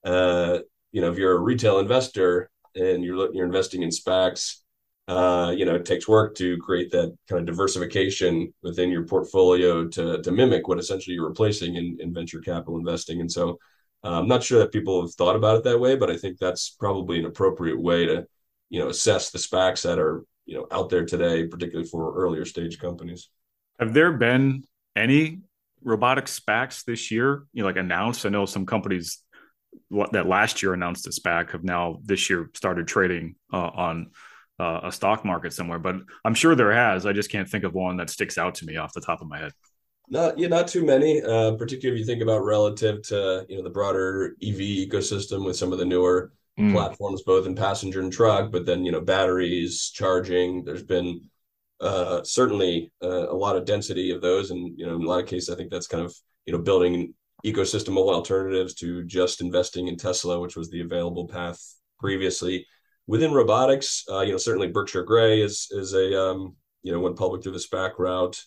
Uh, you know, if you're a retail investor and you're you're investing in SPACs, uh, you know, it takes work to create that kind of diversification within your portfolio to to mimic what essentially you're replacing in, in venture capital investing. And so uh, I'm not sure that people have thought about it that way, but I think that's probably an appropriate way to, you know, assess the SPACs that are, you know, out there today, particularly for earlier stage companies. Have there been any robotic SPACs this year, you know, like announced? I know some companies that last year announced a SPAC have now this year started trading uh, on uh, a stock market somewhere, but I'm sure there has. I just can't think of one that sticks out to me off the top of my head. Not, yeah, not too many, uh, particularly if you think about relative to, you know, the broader E V ecosystem with some of the newer mm. platforms, both in passenger and truck, but then, you know, batteries, charging, there's been uh, certainly uh, a lot of density of those. And, you know, in a lot of cases, I think that's kind of, you know, building ecosystem of alternatives to just investing in Tesla, which was the available path previously. Within robotics, uh, you know, certainly Berkshire Grey is is a um, you know, went public through the SPAC route.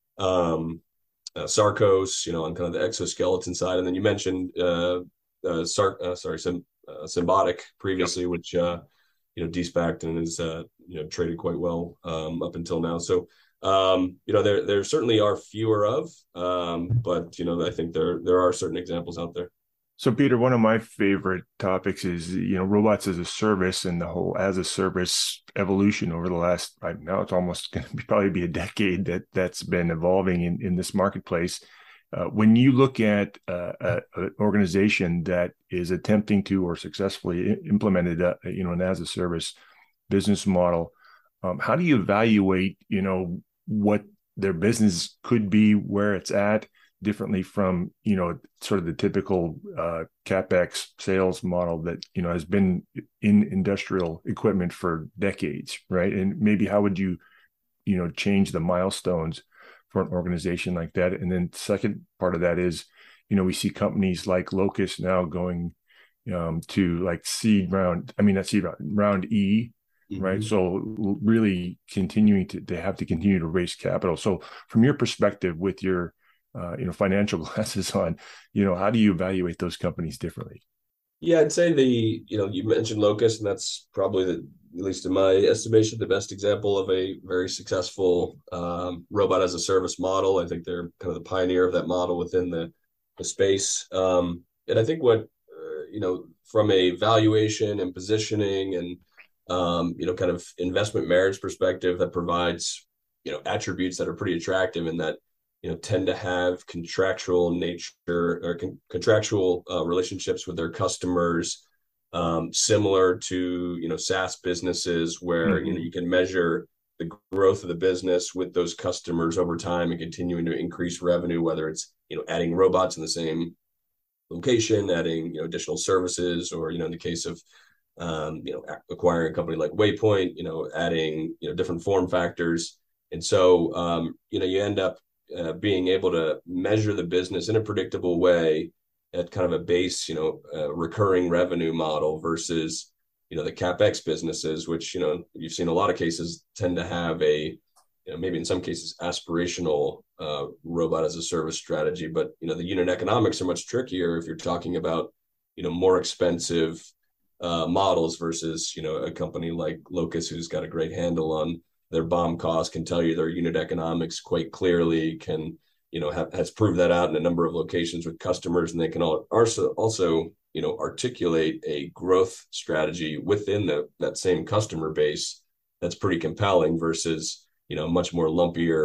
Um, uh, Sarcos, you know, on kind of the exoskeleton side, and then you mentioned uh, uh, Sar- uh sorry, Sim- uh, Symbotic previously, yep. which uh, you know, de-SPACed and is uh, you know, traded quite well um, up until now. So. Um, you know, there there certainly are fewer of, um, but you know, I think there there are certain examples out there. So, Peter, one of my favorite topics is, you know, robots as a service and the whole as a service evolution over the last, right now it's almost going to be, probably be a decade that that's been evolving in, in this marketplace. Uh, when you look at uh, a, an organization that is attempting to or successfully implemented, a, you know, an as a service business model, um, how do you evaluate, you know, what their business could be, where it's at, differently from, you know, sort of the typical uh, CapEx sales model that, you know, has been in industrial equipment for decades, right? And maybe how would you, you know, change the milestones for an organization like that? And then second part of that is, you know, we see companies like Locus now going um, to like seed round, I mean, not seed round, round E, Mm-hmm. right? So really continuing to, they have to continue to raise capital. So from your perspective, with your, uh, you know, financial glasses on, you know, how do you evaluate those companies differently? Yeah, I'd say the, you know, you mentioned Locus, and that's probably, the, at least in my estimation, the best example of a very successful um, robot as a service model. I think they're kind of the pioneer of that model within the, the space. Um, and I think what, uh, you know, from a valuation and positioning and Um, you know, kind of investment merits perspective, that provides, you know, attributes that are pretty attractive and that, you know, tend to have contractual nature or con- contractual uh, relationships with their customers, um, similar to, you know, SaaS businesses where, mm-hmm. you know, you can measure the growth of the business with those customers over time and continuing to increase revenue, whether it's, you know, adding robots in the same location, adding, you know, additional services, or, you know, in the case of Um, you know, acquiring a company like Waypoint, you know, adding, you know, different form factors. And so, um, you know, you end up uh, being able to measure the business in a predictable way at kind of a base, you know, uh, recurring revenue model versus, you know, the CapEx businesses, which, you know, you've seen a lot of cases tend to have a, you know, maybe in some cases aspirational uh, robot as a service strategy. But, you know, the unit economics are much trickier if you're talking about, you know, more expensive Uh, models versus, you know, a company like Locus, who's got a great handle on their B O M cost, can tell you their unit economics quite clearly, can, you know, have, has proved that out in a number of locations with customers, and they can all, also, also, you know, articulate a growth strategy within the, that same customer base that's pretty compelling versus, you know, much more lumpier,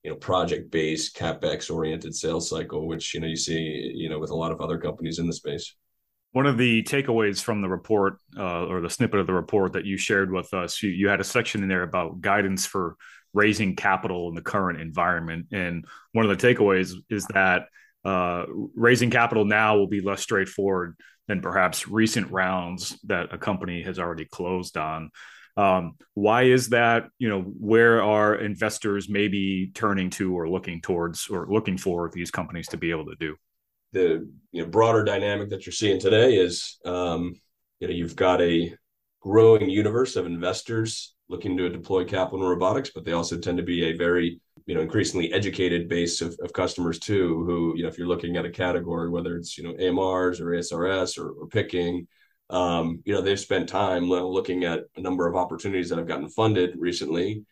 you know, project-based, CapEx-oriented sales cycle, which, you know, you see, you know, with a lot of other companies in the space. One of the takeaways from the report, uh, or the snippet of the report that you shared with us, you, you had a section in there about guidance for raising capital in the current environment. And one of the takeaways is that uh, raising capital now will be less straightforward than perhaps recent rounds that a company has already closed on. Um, why is that? You know, where are investors maybe turning to or looking towards or looking for these companies to be able to do? The you know broader dynamic that you're seeing today is um, you know you've got a growing universe of investors looking to deploy capital in robotics, but they also tend to be a very you know increasingly educated base of, of customers too. Who you know if you're looking at a category, whether it's you know A M Rs or A S R S or, or picking, um, you know they've spent time looking at a number of opportunities that have gotten funded recently.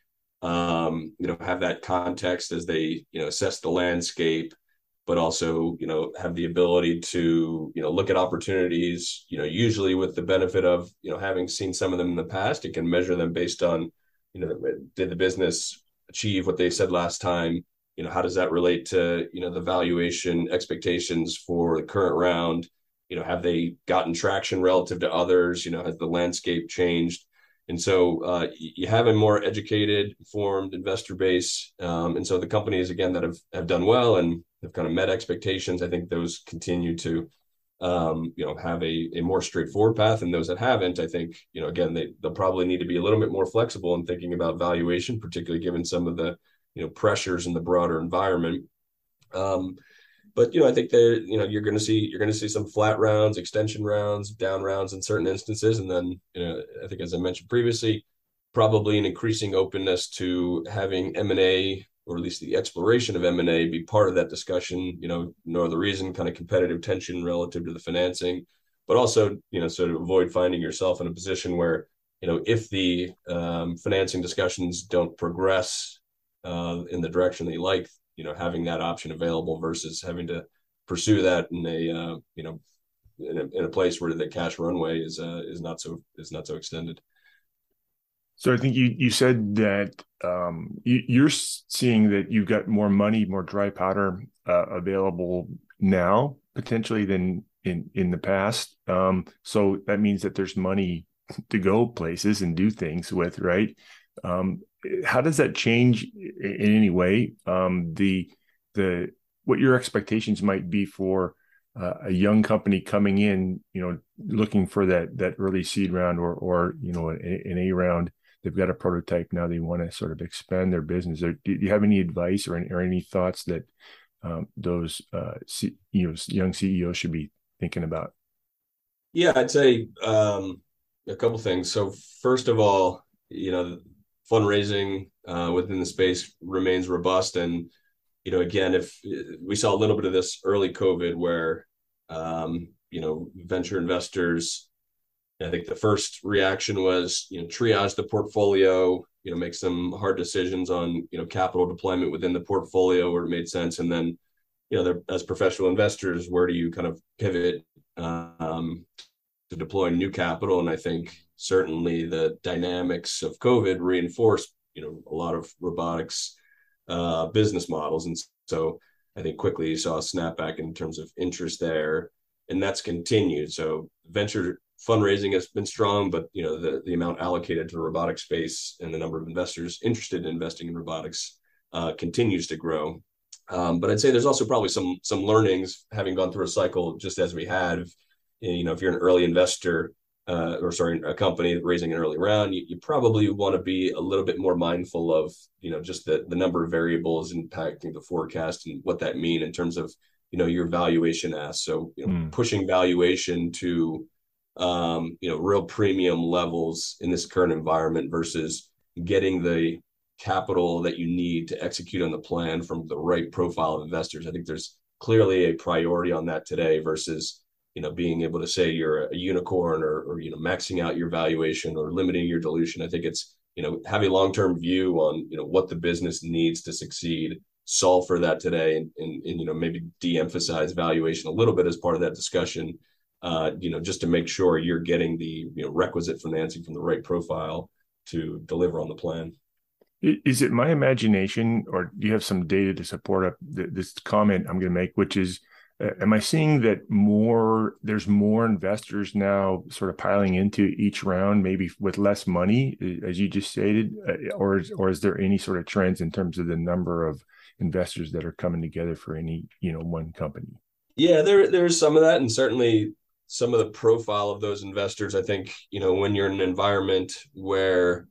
Um, you know have that context as they you know assess the landscape, but also, you know, have the ability to, you know, look at opportunities, you know, usually with the benefit of, you know, having seen some of them in the past. It can measure them based on, you know, did the business achieve what they said last time? You know, how does that relate to, you know, the valuation expectations for the current round? You know, have they gotten traction relative to others? You know, has the landscape changed? And so uh, you have a more educated, informed investor base. Um, and so the companies, again, that have, have done well and have kind of met expectations, I think those continue to, um, you know, have a, a more straightforward path. And those that haven't, I think, you know, again, they, they'll probably need to be a little bit more flexible in thinking about valuation, particularly given some of the, you know, pressures in the broader environment. Um, But, you know, I think that, you know, you're going to see, you're going to see some flat rounds, extension rounds, down rounds in certain instances. And then, you know, I think, as I mentioned previously, probably an increasing openness to having M and A, or at least the exploration of M and A, be part of that discussion, you know, no other reason, kind of competitive tension relative to the financing, but also, you know, sort of avoid finding yourself in a position where, you know, if the um, financing discussions don't progress uh, in the direction that you like, you know, having that option available versus having to pursue that in a, uh, you know, in a, in a place where the cash runway is, uh, is not so, is not so extended. So I think you, you said that um, you, you're seeing that you've got more money, more dry powder uh, available now potentially than in, in the past. Um, so that means that there's money to go places and do things with, right? Um, how does that change in any way um, the the what your expectations might be for uh, a young company coming in, you know, looking for that that early seed round or or you know an, an A round? They've got a prototype now. They want to sort of expand their business. Or do you have any advice or any, or any thoughts that um, those uh, C, you know young C E Os should be thinking about? Yeah, I'd say um, a couple things. So first of all, you know, fundraising uh, within the space remains robust. And, you know, again, if we saw a little bit of this early COVID where, um, you know, venture investors, I think the first reaction was, you know, triage the portfolio, you know, make some hard decisions on, you know, capital deployment within the portfolio where it made sense. And then, you know, they're, as professional investors, where do you kind of pivot um, to deploy new capital? And I think certainly the dynamics of COVID reinforced, you know, a lot of robotics uh, business models. And so I think quickly you saw a snapback in terms of interest there, and that's continued. So venture fundraising has been strong, but, you know, the, the amount allocated to the robotic space and the number of investors interested in investing in robotics uh, continues to grow. Um, but I'd say there's also probably some some learnings having gone through a cycle just as we had. You know, if you're an early investor, uh, or sorry, a company raising an early round, you, you probably want to be a little bit more mindful of, you know, just the, the number of variables impacting the forecast and what that mean in terms of, you know, your valuation ask. So, you know, mm. pushing valuation to, um, you know, real premium levels in this current environment versus getting the capital that you need to execute on the plan from the right profile of investors. I think there's clearly a priority on that today versus, you know, being able to say you're a unicorn or, or, you know, maxing out your valuation or limiting your dilution. I think it's, you know, have a long-term view on, you know, what the business needs to succeed, solve for that today, and, and, and you know, maybe de-emphasize valuation a little bit as part of that discussion, uh, you know, just to make sure you're getting the, you know, requisite financing from the right profile to deliver on the plan. Is it my imagination, or do you have some data to support up this comment I'm going to make, which is, uh, am I seeing that more, there's more investors now sort of piling into each round, maybe with less money, as you just stated, uh, or, is, or is there any sort of trends in terms of the number of investors that are coming together for any, you know, one company? Yeah, there there's some of that, and certainly some of the profile of those investors. I think, you know, when you're in an environment where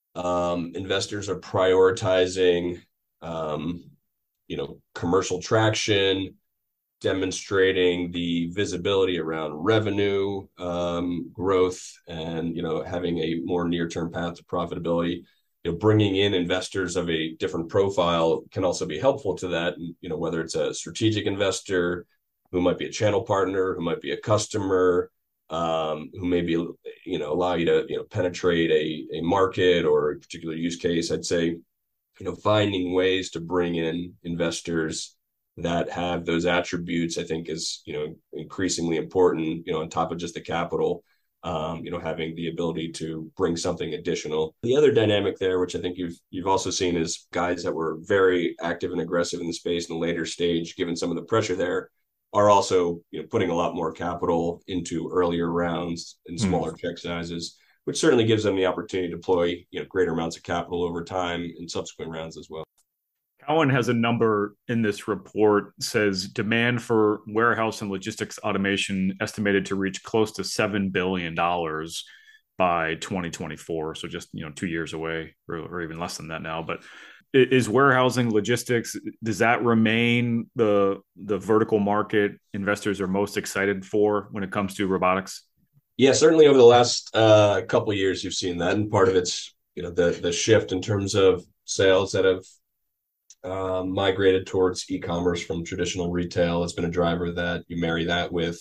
um, investors are prioritizing, um, you know, commercial traction, demonstrating the visibility around revenue um, growth, and, you know, having a more near-term path to profitability. You know, bringing in investors of a different profile can also be helpful to that. And, you know, whether it's a strategic investor who might be a channel partner, who might be a customer, um, who maybe, you know, allow you to, you know, penetrate a, a market or a particular use case. I'd say, you know, finding ways to bring in investors that have those attributes, I think, is, you know, increasingly important, you know, on top of just the capital, um, you know, having the ability to bring something additional. The other dynamic there, which I think you've you've also seen, is guys that were very active and aggressive in the space in the later stage, given some of the pressure there, are also, you know, putting a lot more capital into earlier rounds and smaller mm. check sizes, which certainly gives them the opportunity to deploy, you know, greater amounts of capital over time in subsequent rounds as well. Cowen has a number in this report, says demand for warehouse and logistics automation estimated to reach close to seven billion dollars by twenty twenty-four. So just, you know, two years away, or, or even less than that now. But is warehousing, logistics, does that remain the the vertical market investors are most excited for when it comes to robotics? Yeah, certainly over the last uh, couple of years, you've seen that. And part of it's, you know, the the shift in terms of sales that have Uh, migrated towards e-commerce from traditional retail. It's been a driver that you marry that with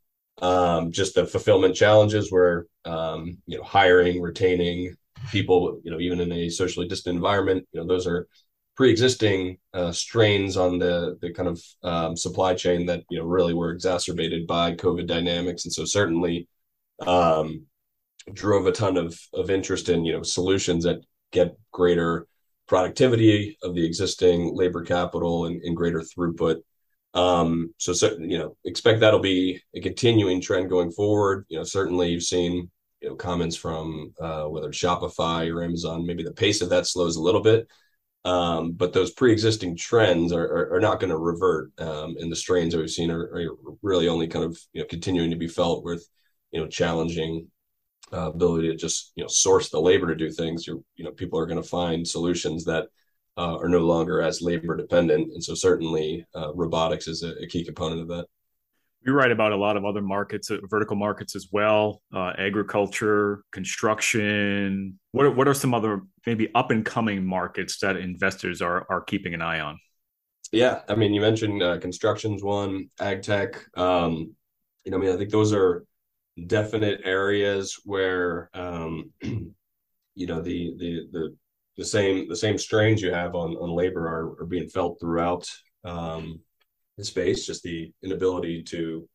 um, just the fulfillment challenges where, um, you know, hiring, retaining people, you know, even in a socially distant environment, you know, those are pre-existing uh, strains on the the kind of um, supply chain that, you know, really were exacerbated by COVID dynamics. And so certainly um, drove a ton of, of interest in, you know, solutions that get greater productivity of the existing labor capital and, and greater throughput. Um, so, so, you know, expect that'll be a continuing trend going forward. You know, certainly you've seen, you know, comments from uh, whether it's Shopify or Amazon, maybe the pace of that slows a little bit. Um, but those pre-existing trends are, are, are not going to revert. Um, and the strains that we've seen are, are really only kind of, you know, continuing to be felt with, you know, challenging Uh, ability to just, you know, source the labor to do things. You're, you know, people are going to find solutions that uh, are no longer as labor dependent, and so certainly uh, robotics is a, a key component of that. We write about a lot of other markets, uh, vertical markets as well, uh, agriculture, construction. What are, what are some other maybe up and coming markets that investors are are keeping an eye on? Yeah, I mean, you mentioned uh, construction's one, ag tech. Um, you know, I mean, I think those are definite areas where um you know the the the the same the same strains you have on on labor are, are being felt throughout um the space. Just the inability to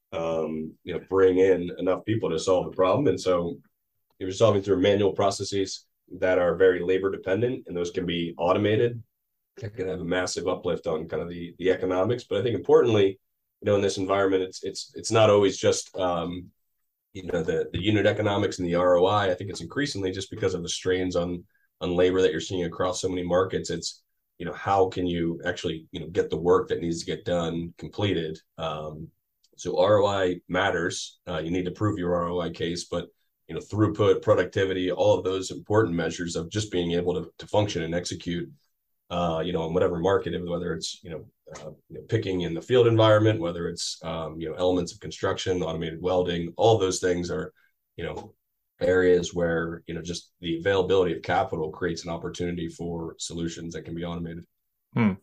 um you know bring in enough people to solve the problem, and so you're solving through manual processes that are very labor dependent, and those can be automated. That can have a massive uplift on kind of the the economics. But I think importantly, you know, in this environment, it's it's it's not always just um you know, the, the unit economics and the R O I. I think it's increasingly just because of the strains on, on labor that you're seeing across so many markets. It's, you know, how can you actually, you know, get the work that needs to get done completed? Um, so R O I matters. Uh, you need to prove your R O I case, but, you know, throughput, productivity, all of those important measures of just being able to, to function and execute, uh, you know, in whatever market, whether it's, you know, Uh, you know, picking in the field environment, whether it's um, you know, elements of construction, automated welding, all those things are, you know, areas where, you know, just the availability of capital creates an opportunity for solutions that can be automated. Hmm.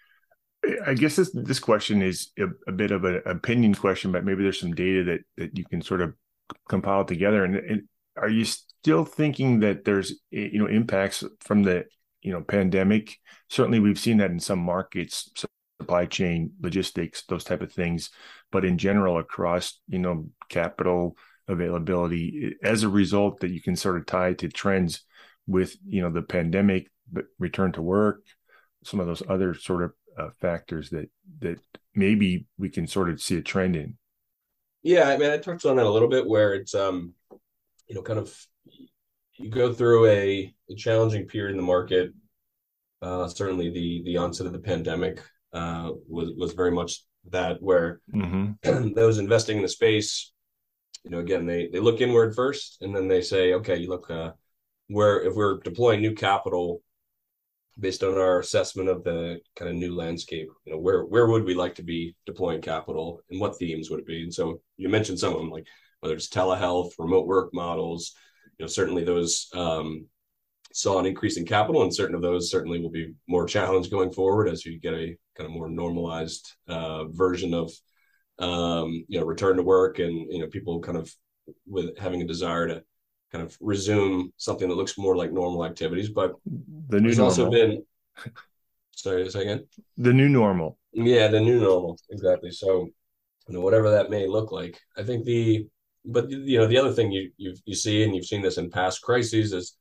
I guess this this question is a, a bit of an opinion question, but maybe there's some data that that you can sort of compile together. And, and are you still thinking that there's, you know, impacts from the, you know, pandemic? Certainly, we've seen that in some markets. So supply chain, logistics, those type of things, but in general across, you know, capital availability as a result that you can sort of tie to trends with, you know, the pandemic. the return to work, some of those other sort of uh, factors that that maybe we can sort of see a trend in? Yeah, I mean, I touched on that a little bit where it's, um, you know, kind of you go through a, a challenging period in the market. Uh, certainly, the the onset of the pandemic uh, was was very much that where mm-hmm. those investing in the space, you know, again, they they look inward first, and then they say, okay, you look uh, where if we're deploying new capital based on our assessment of the kind of new landscape, you know, where where would we like to be deploying capital, and what themes would it be? And so you mentioned some of them, like whether it's telehealth, remote work models, you know, certainly those um, saw an increase in capital, and certain of those certainly will be more challenged going forward as you get a kind of more normalized uh, version of, um, you know, return to work, and, you know, people kind of with having a desire to kind of resume something that looks more like normal activities. But the new there's normal. also been, sorry, a second. The new normal. Yeah, the new normal. Exactly. So, you know, whatever that may look like, I think the, but, you know, the other thing you, you, you see, and you've seen this in past crises, is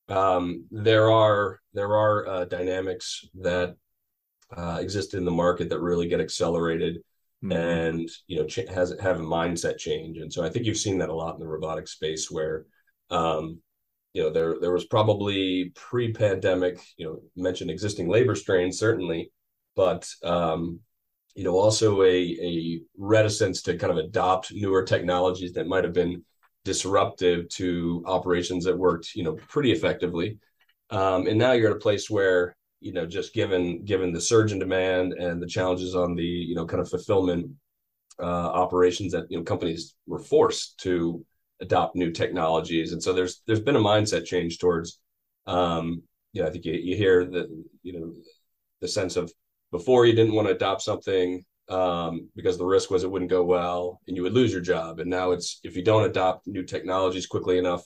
um, there are, there are uh, dynamics that uh, exist in the market that really get accelerated. Mm-hmm. And, you know, ch- has have a mindset change. And so I think you've seen that a lot in the robotic space where, um, you know, there there was probably pre-pandemic, you know, mentioned existing labor strains, certainly, but, um, you know, also a, a reticence to kind of adopt newer technologies that might have been disruptive to operations that worked, you know, pretty effectively. Um, and now you're at a place where, you know, just given given the surge in demand and the challenges on the, you know, kind of fulfillment uh, operations, that, you know, companies were forced to adopt new technologies. And so there's there's been a mindset change towards, um, you know, I think you, you hear the, you know, the sense of before you didn't want to adopt something um, because the risk was it wouldn't go well and you would lose your job. And now it's, if you don't adopt new technologies quickly enough,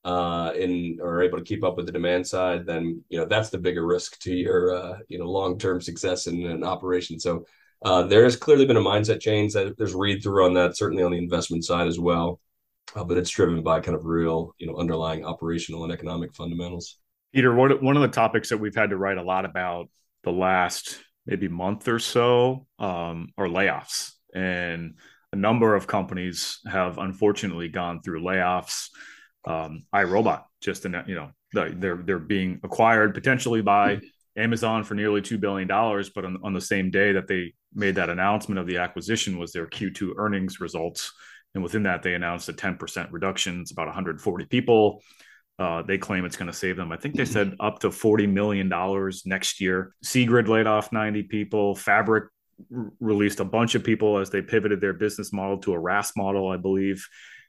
uh and are able to keep up with the demand side, then, you know, that's the bigger risk to your uh you know long-term success in an operation. So uh there has clearly been a mindset change. That there's read through on that, certainly on the investment side as well, uh, but it's driven by kind of real, you know, underlying operational and economic fundamentals. Peter, what, one of the topics that we've had to write a lot about the last maybe month or so um are layoffs, and a number of companies have unfortunately gone through layoffs. Um, iRobot, just in, you know, they're they're being acquired potentially by Amazon for nearly two billion dollars, but on, on the same day that they made that announcement of the acquisition was their Q two earnings results, and within that they announced a ten percent reduction. It's about one hundred forty people. Uh, they claim it's going to save them, I think they said, up to forty million dollars next year. Seagrid laid off ninety people. Fabric r- released a bunch of people as they pivoted their business model to a R A S model, I believe.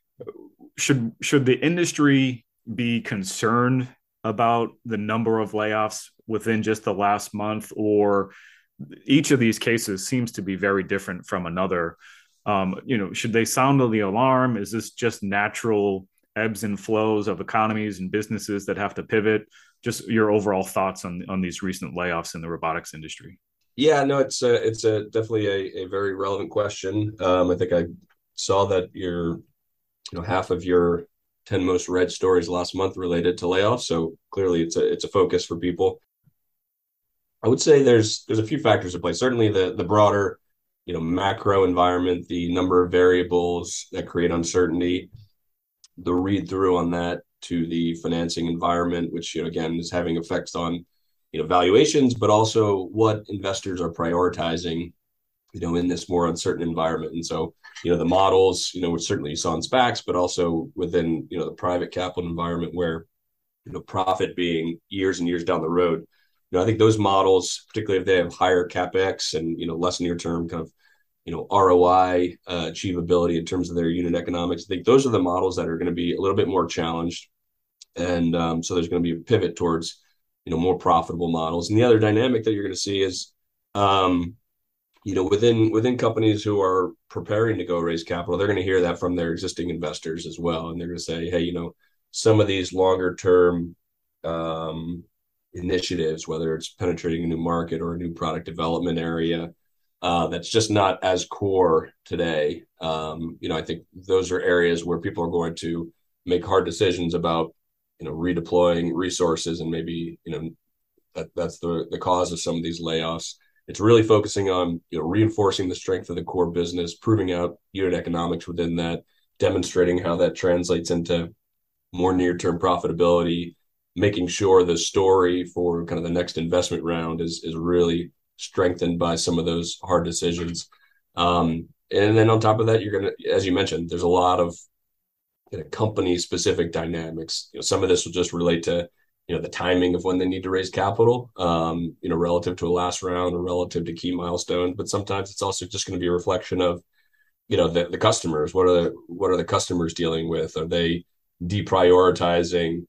Should should the industry be concerned about the number of layoffs within just the last month, or each of these cases seems to be very different from another? Um, you know, should they sound the alarm? Is this just natural ebbs and flows of economies and businesses that have to pivot? Just your overall thoughts on on these recent layoffs in the robotics industry. Yeah, no, it's a, it's a definitely a, a very relevant question. Um, I think I saw that you're you know, half of your ten most read stories last month related to layoffs. So clearly it's a, it's a focus for people. I would say there's, there's a few factors at play. Certainly the, the broader, you know, macro environment, the number of variables that create uncertainty, the read through on that to the financing environment, which, you know, again, is having effects on, you know, valuations, but also what investors are prioritizing, you know, in this more uncertain environment. And so, you know, the models, you know, which certainly you saw in SPACs, but also within, you know, the private capital environment where, you know, profit being years and years down the road, you know, I think those models, particularly if they have higher CapEx and, you know, less near-term kind of, you know, R O I uh, achievability in terms of their unit economics, I think those are the models that are going to be a little bit more challenged. And um, so there's going to be a pivot towards, you know, more profitable models. And the other dynamic that you're going to see is, um, you know, within within companies who are preparing to go raise capital, they're going to hear that from their existing investors as well. And they're going to say, hey, you know, some of these longer term um, initiatives, whether it's penetrating a new market or a new product development area, uh, that's just not as core today. Um, you know, I think those are areas where people are going to make hard decisions about, you know, redeploying resources and maybe, you know, that that's the the cause of some of these layoffs. It's really focusing on, you know, reinforcing the strength of the core business, proving out unit economics within that, demonstrating how that translates into more near-term profitability, making sure the story for kind of the next investment round is is really strengthened by some of those hard decisions. Um, and then on top of that, you're going to, as you mentioned, there's a lot of you know, company-specific dynamics. You know, some of this will just relate to, you know, the timing of when they need to raise capital, um, you know, relative to a last round or relative to key milestones. But sometimes it's also just going to be a reflection of, you know, the, the customers. What are the what are the customers dealing with? Are they deprioritizing,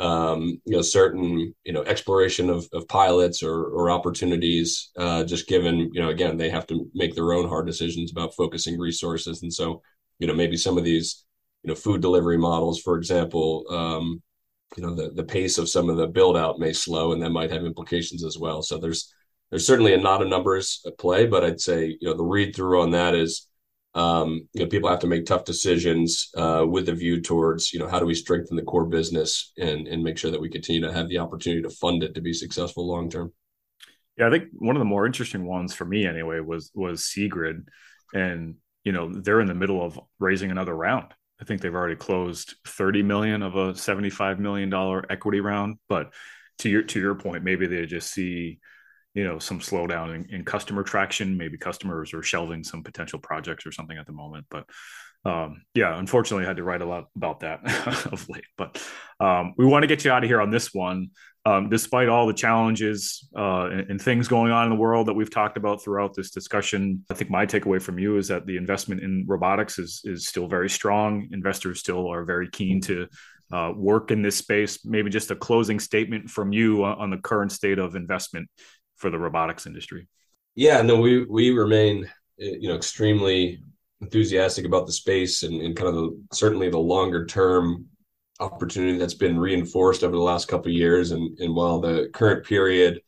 um, you know, certain, you know, exploration of, of pilots or, or opportunities, uh, just given, you know, again, they have to make their own hard decisions about focusing resources. And so, you know, maybe some of these, you know, food delivery models, for example, um, you know, the, the pace of some of the build out may slow, and that might have implications as well. So there's, there's certainly a not a numbers at play, but I'd say, you know, the read through on that is, um, you know, people have to make tough decisions uh, with a view towards, you know, how do we strengthen the core business and and make sure that we continue to have the opportunity to fund it to be successful long term. Yeah, I think one of the more interesting ones for me anyway was was Seegrid, and you know they're in the middle of raising another round. I think they've already closed thirty million of a seventy-five million dollars equity round. But to your to your point, maybe they just see, you know, some slowdown in, in customer traction. Maybe customers are shelving some potential projects or something at the moment. But um, yeah, unfortunately, I had to write a lot about that of late. But um, we want to get you out of here on this one. Um, despite all the challenges uh, and, and things going on in the world that we've talked about throughout this discussion, I think my takeaway from you is that the investment in robotics is is still very strong. Investors still are very keen to uh, work in this space. Maybe just a closing statement from you on, on the current state of investment for the robotics industry. Yeah, no, we we remain, you know, extremely enthusiastic about the space and, and kind of the, certainly the longer term opportunity that's been reinforced over the last couple of years. And, and while the current period,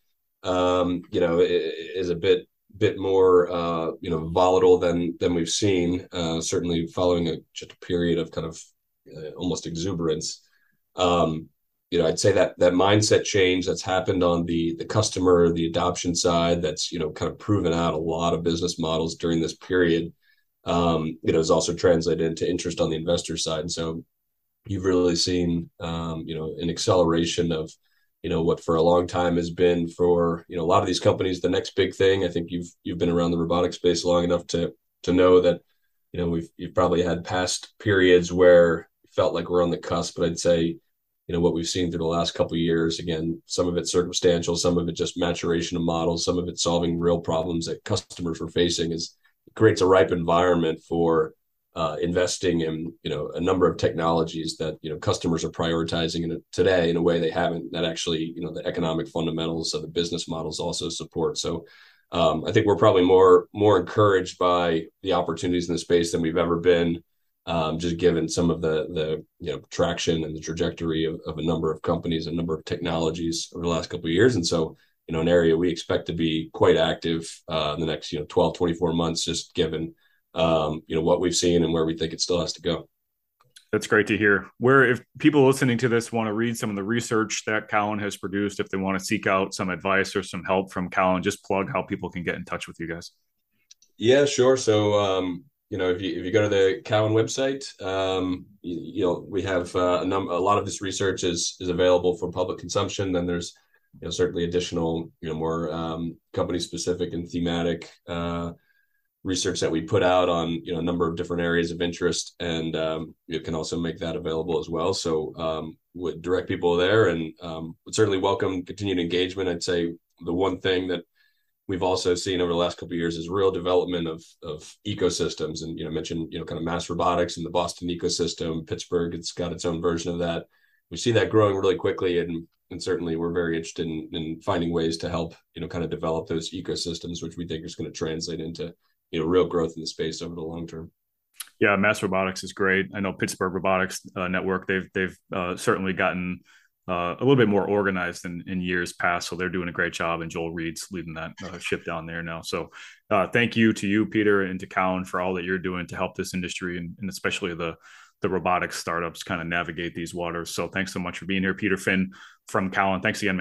um, you know, is a bit bit more, uh, you know, volatile than than we've seen, uh, certainly following a, just a period of kind of uh, almost exuberance. Um, you know, I'd say that that mindset change that's happened on the the customer, the adoption side, that's, you know, kind of proven out a lot of business models during this period, um, you know, has also translated into interest on the investor side. And so you've really seen, um, you know, an acceleration of, you know, what for a long time has been for, you know, a lot of these companies, the next big thing. I think you've you've been around the robotic space long enough to to know that, you know, we've you've probably had past periods where it felt like we're on the cusp, but I'd say, you know, what we've seen through the last couple of years, again, some of it circumstantial, some of it just maturation of models, some of it solving real problems that customers were facing, is it creates a ripe environment for Uh, investing in, you know, a number of technologies that, you know, customers are prioritizing in a, today in a way they haven't, that actually, you know, the economic fundamentals of the business models also support. So um, I think we're probably more more encouraged by the opportunities in the space than we've ever been, um, just given some of the the you know traction and the trajectory of, of a number of companies, a number of technologies over the last couple of years. And so, you know, an area we expect to be quite active uh, in the next, you know, twelve, twenty-four months, just given um, you know, what we've seen and where we think it still has to go. That's great to hear. Where, if people listening to this want to read some of the research that Cowen has produced, if they want to seek out some advice or some help from Cowen, just plug how people can get in touch with you guys. Yeah, sure. So, um, you know, if you, if you go to the Cowen website, um, you, you know, we have uh, a, num- a lot of this research is, is available for public consumption. Then there's, you know, certainly additional, you know, more um, company specific and thematic uh research that we put out on, you know, a number of different areas of interest, and um, you can also make that available as well. So um, would direct people there, and um, would certainly welcome continued engagement. I'd say the one thing that we've also seen over the last couple of years is real development of of ecosystems, and, you know, mentioned, you know, kind of mass robotics and the Boston ecosystem. Pittsburgh, it's got its own version of that. We see that growing really quickly, and and certainly we're very interested in, in finding ways to help, you know, kind of develop those ecosystems, which we think is going to translate into, you know, real growth in the space over the long term. Yeah, mass robotics is great. I know Pittsburgh Robotics uh, Network, they've they've uh, certainly gotten uh, a little bit more organized in, in years past, so they're doing a great job. And Joel Reed's leading that uh, ship down there now. So uh, thank you to you, Peter, and to Cowen for all that you're doing to help this industry, and, and especially the the robotics startups kind of navigate these waters. So thanks so much for being here, Peter Finn from Cowen. Thanks again, man.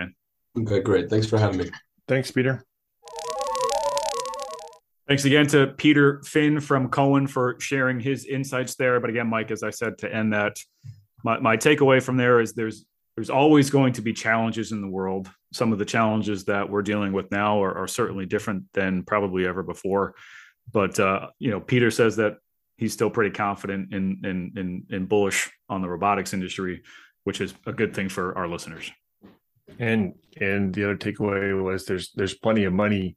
Okay, great. Thanks for having me. Thanks, Peter. Thanks again to Peter Finn from Cohen for sharing his insights there. But again, Mike, as I said, to end that, my, my takeaway from there is there's there's always going to be challenges in the world. Some of the challenges that we're dealing with now are, are certainly different than probably ever before. But uh, you know, Peter says that he's still pretty confident in in in, in bullish on the robotics industry, which is a good thing for our listeners. And and the other takeaway was there's there's plenty of money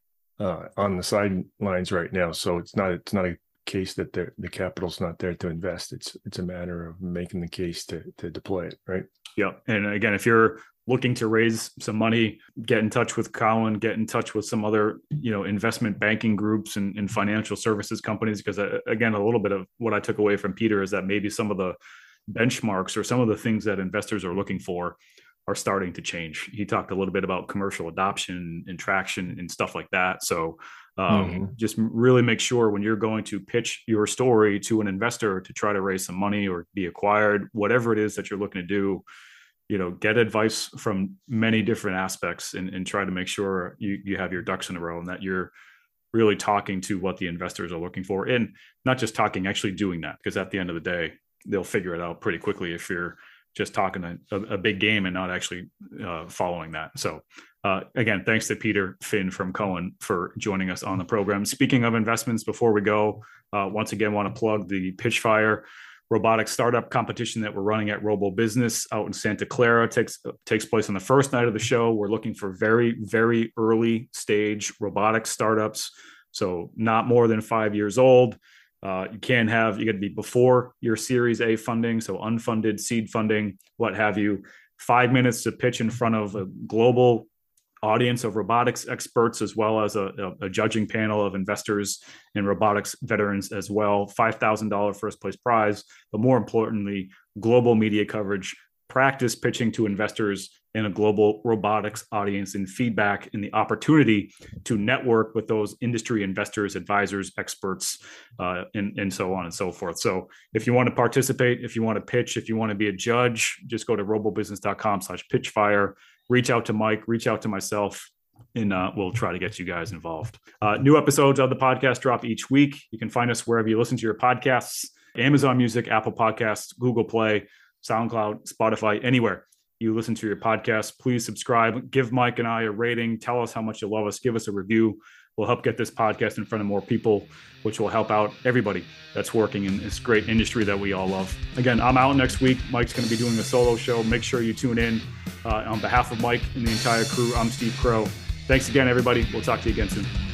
uh, on the sidelines right now, so it's not it's not a case that the the capital's not there to invest. It's it's a matter of making the case to to deploy it, right? Yeah, and again, if you're looking to raise some money, get in touch with Cowen, get in touch with some other you know investment banking groups and, and financial services companies, because uh, again, a little bit of what I took away from Peter is that maybe some of the benchmarks or some of the things that investors are looking for are starting to change. He talked a little bit about commercial adoption and traction and stuff like that. So um, mm-hmm. just really make sure when you're going to pitch your story to an investor to try to raise some money or be acquired, whatever it is that you're looking to do, you know, get advice from many different aspects and, and try to make sure you, you have your ducks in a row and that you're really talking to what the investors are looking for, and not just talking, actually doing that, because at the end of the day, they'll figure it out pretty quickly if you're just talking a, a big game and not actually uh, following that. So uh, again, thanks to Peter Finn from Cohen for joining us on the program. Speaking of investments, before we go, uh, once again, want to plug the Pitchfire robotic startup competition that we're running at Robo Business out in Santa Clara. It takes, takes place on the first night of the show. We're looking for very, very early stage robotic startups. So not more than five years old. Uh, you can have, you got to be before your Series A funding, so unfunded seed funding, what have you. Five minutes to pitch in front of a global audience of robotics experts, as well as a, a, a judging panel of investors and robotics veterans as well. five thousand dollars first place prize, but more importantly, global media coverage, practice pitching to investors in a global robotics audience, and feedback and the opportunity to network with those industry investors, advisors, experts, uh, and, and so on and so forth. So if you want to participate, if you want to pitch, if you want to be a judge, just go to robobusiness.com slash pitchfire, reach out to Mike, reach out to myself, and uh, we'll try to get you guys involved. Uh, new episodes of the podcast drop each week. You can find us wherever you listen to your podcasts, Amazon Music, Apple Podcasts, Google Play, SoundCloud, Spotify, anywhere you listen to your podcast. Please subscribe, give Mike and I a rating, tell us how much you love us, give us a review. We'll help get this podcast in front of more people, which will help out everybody that's working in this great industry that we all love. Again, I'm out next week. Mike's going to be doing a solo show. Make sure you tune in. Uh, on behalf of Mike and the entire crew, I'm Steve Crow. Thanks again, everybody. We'll talk to you again soon.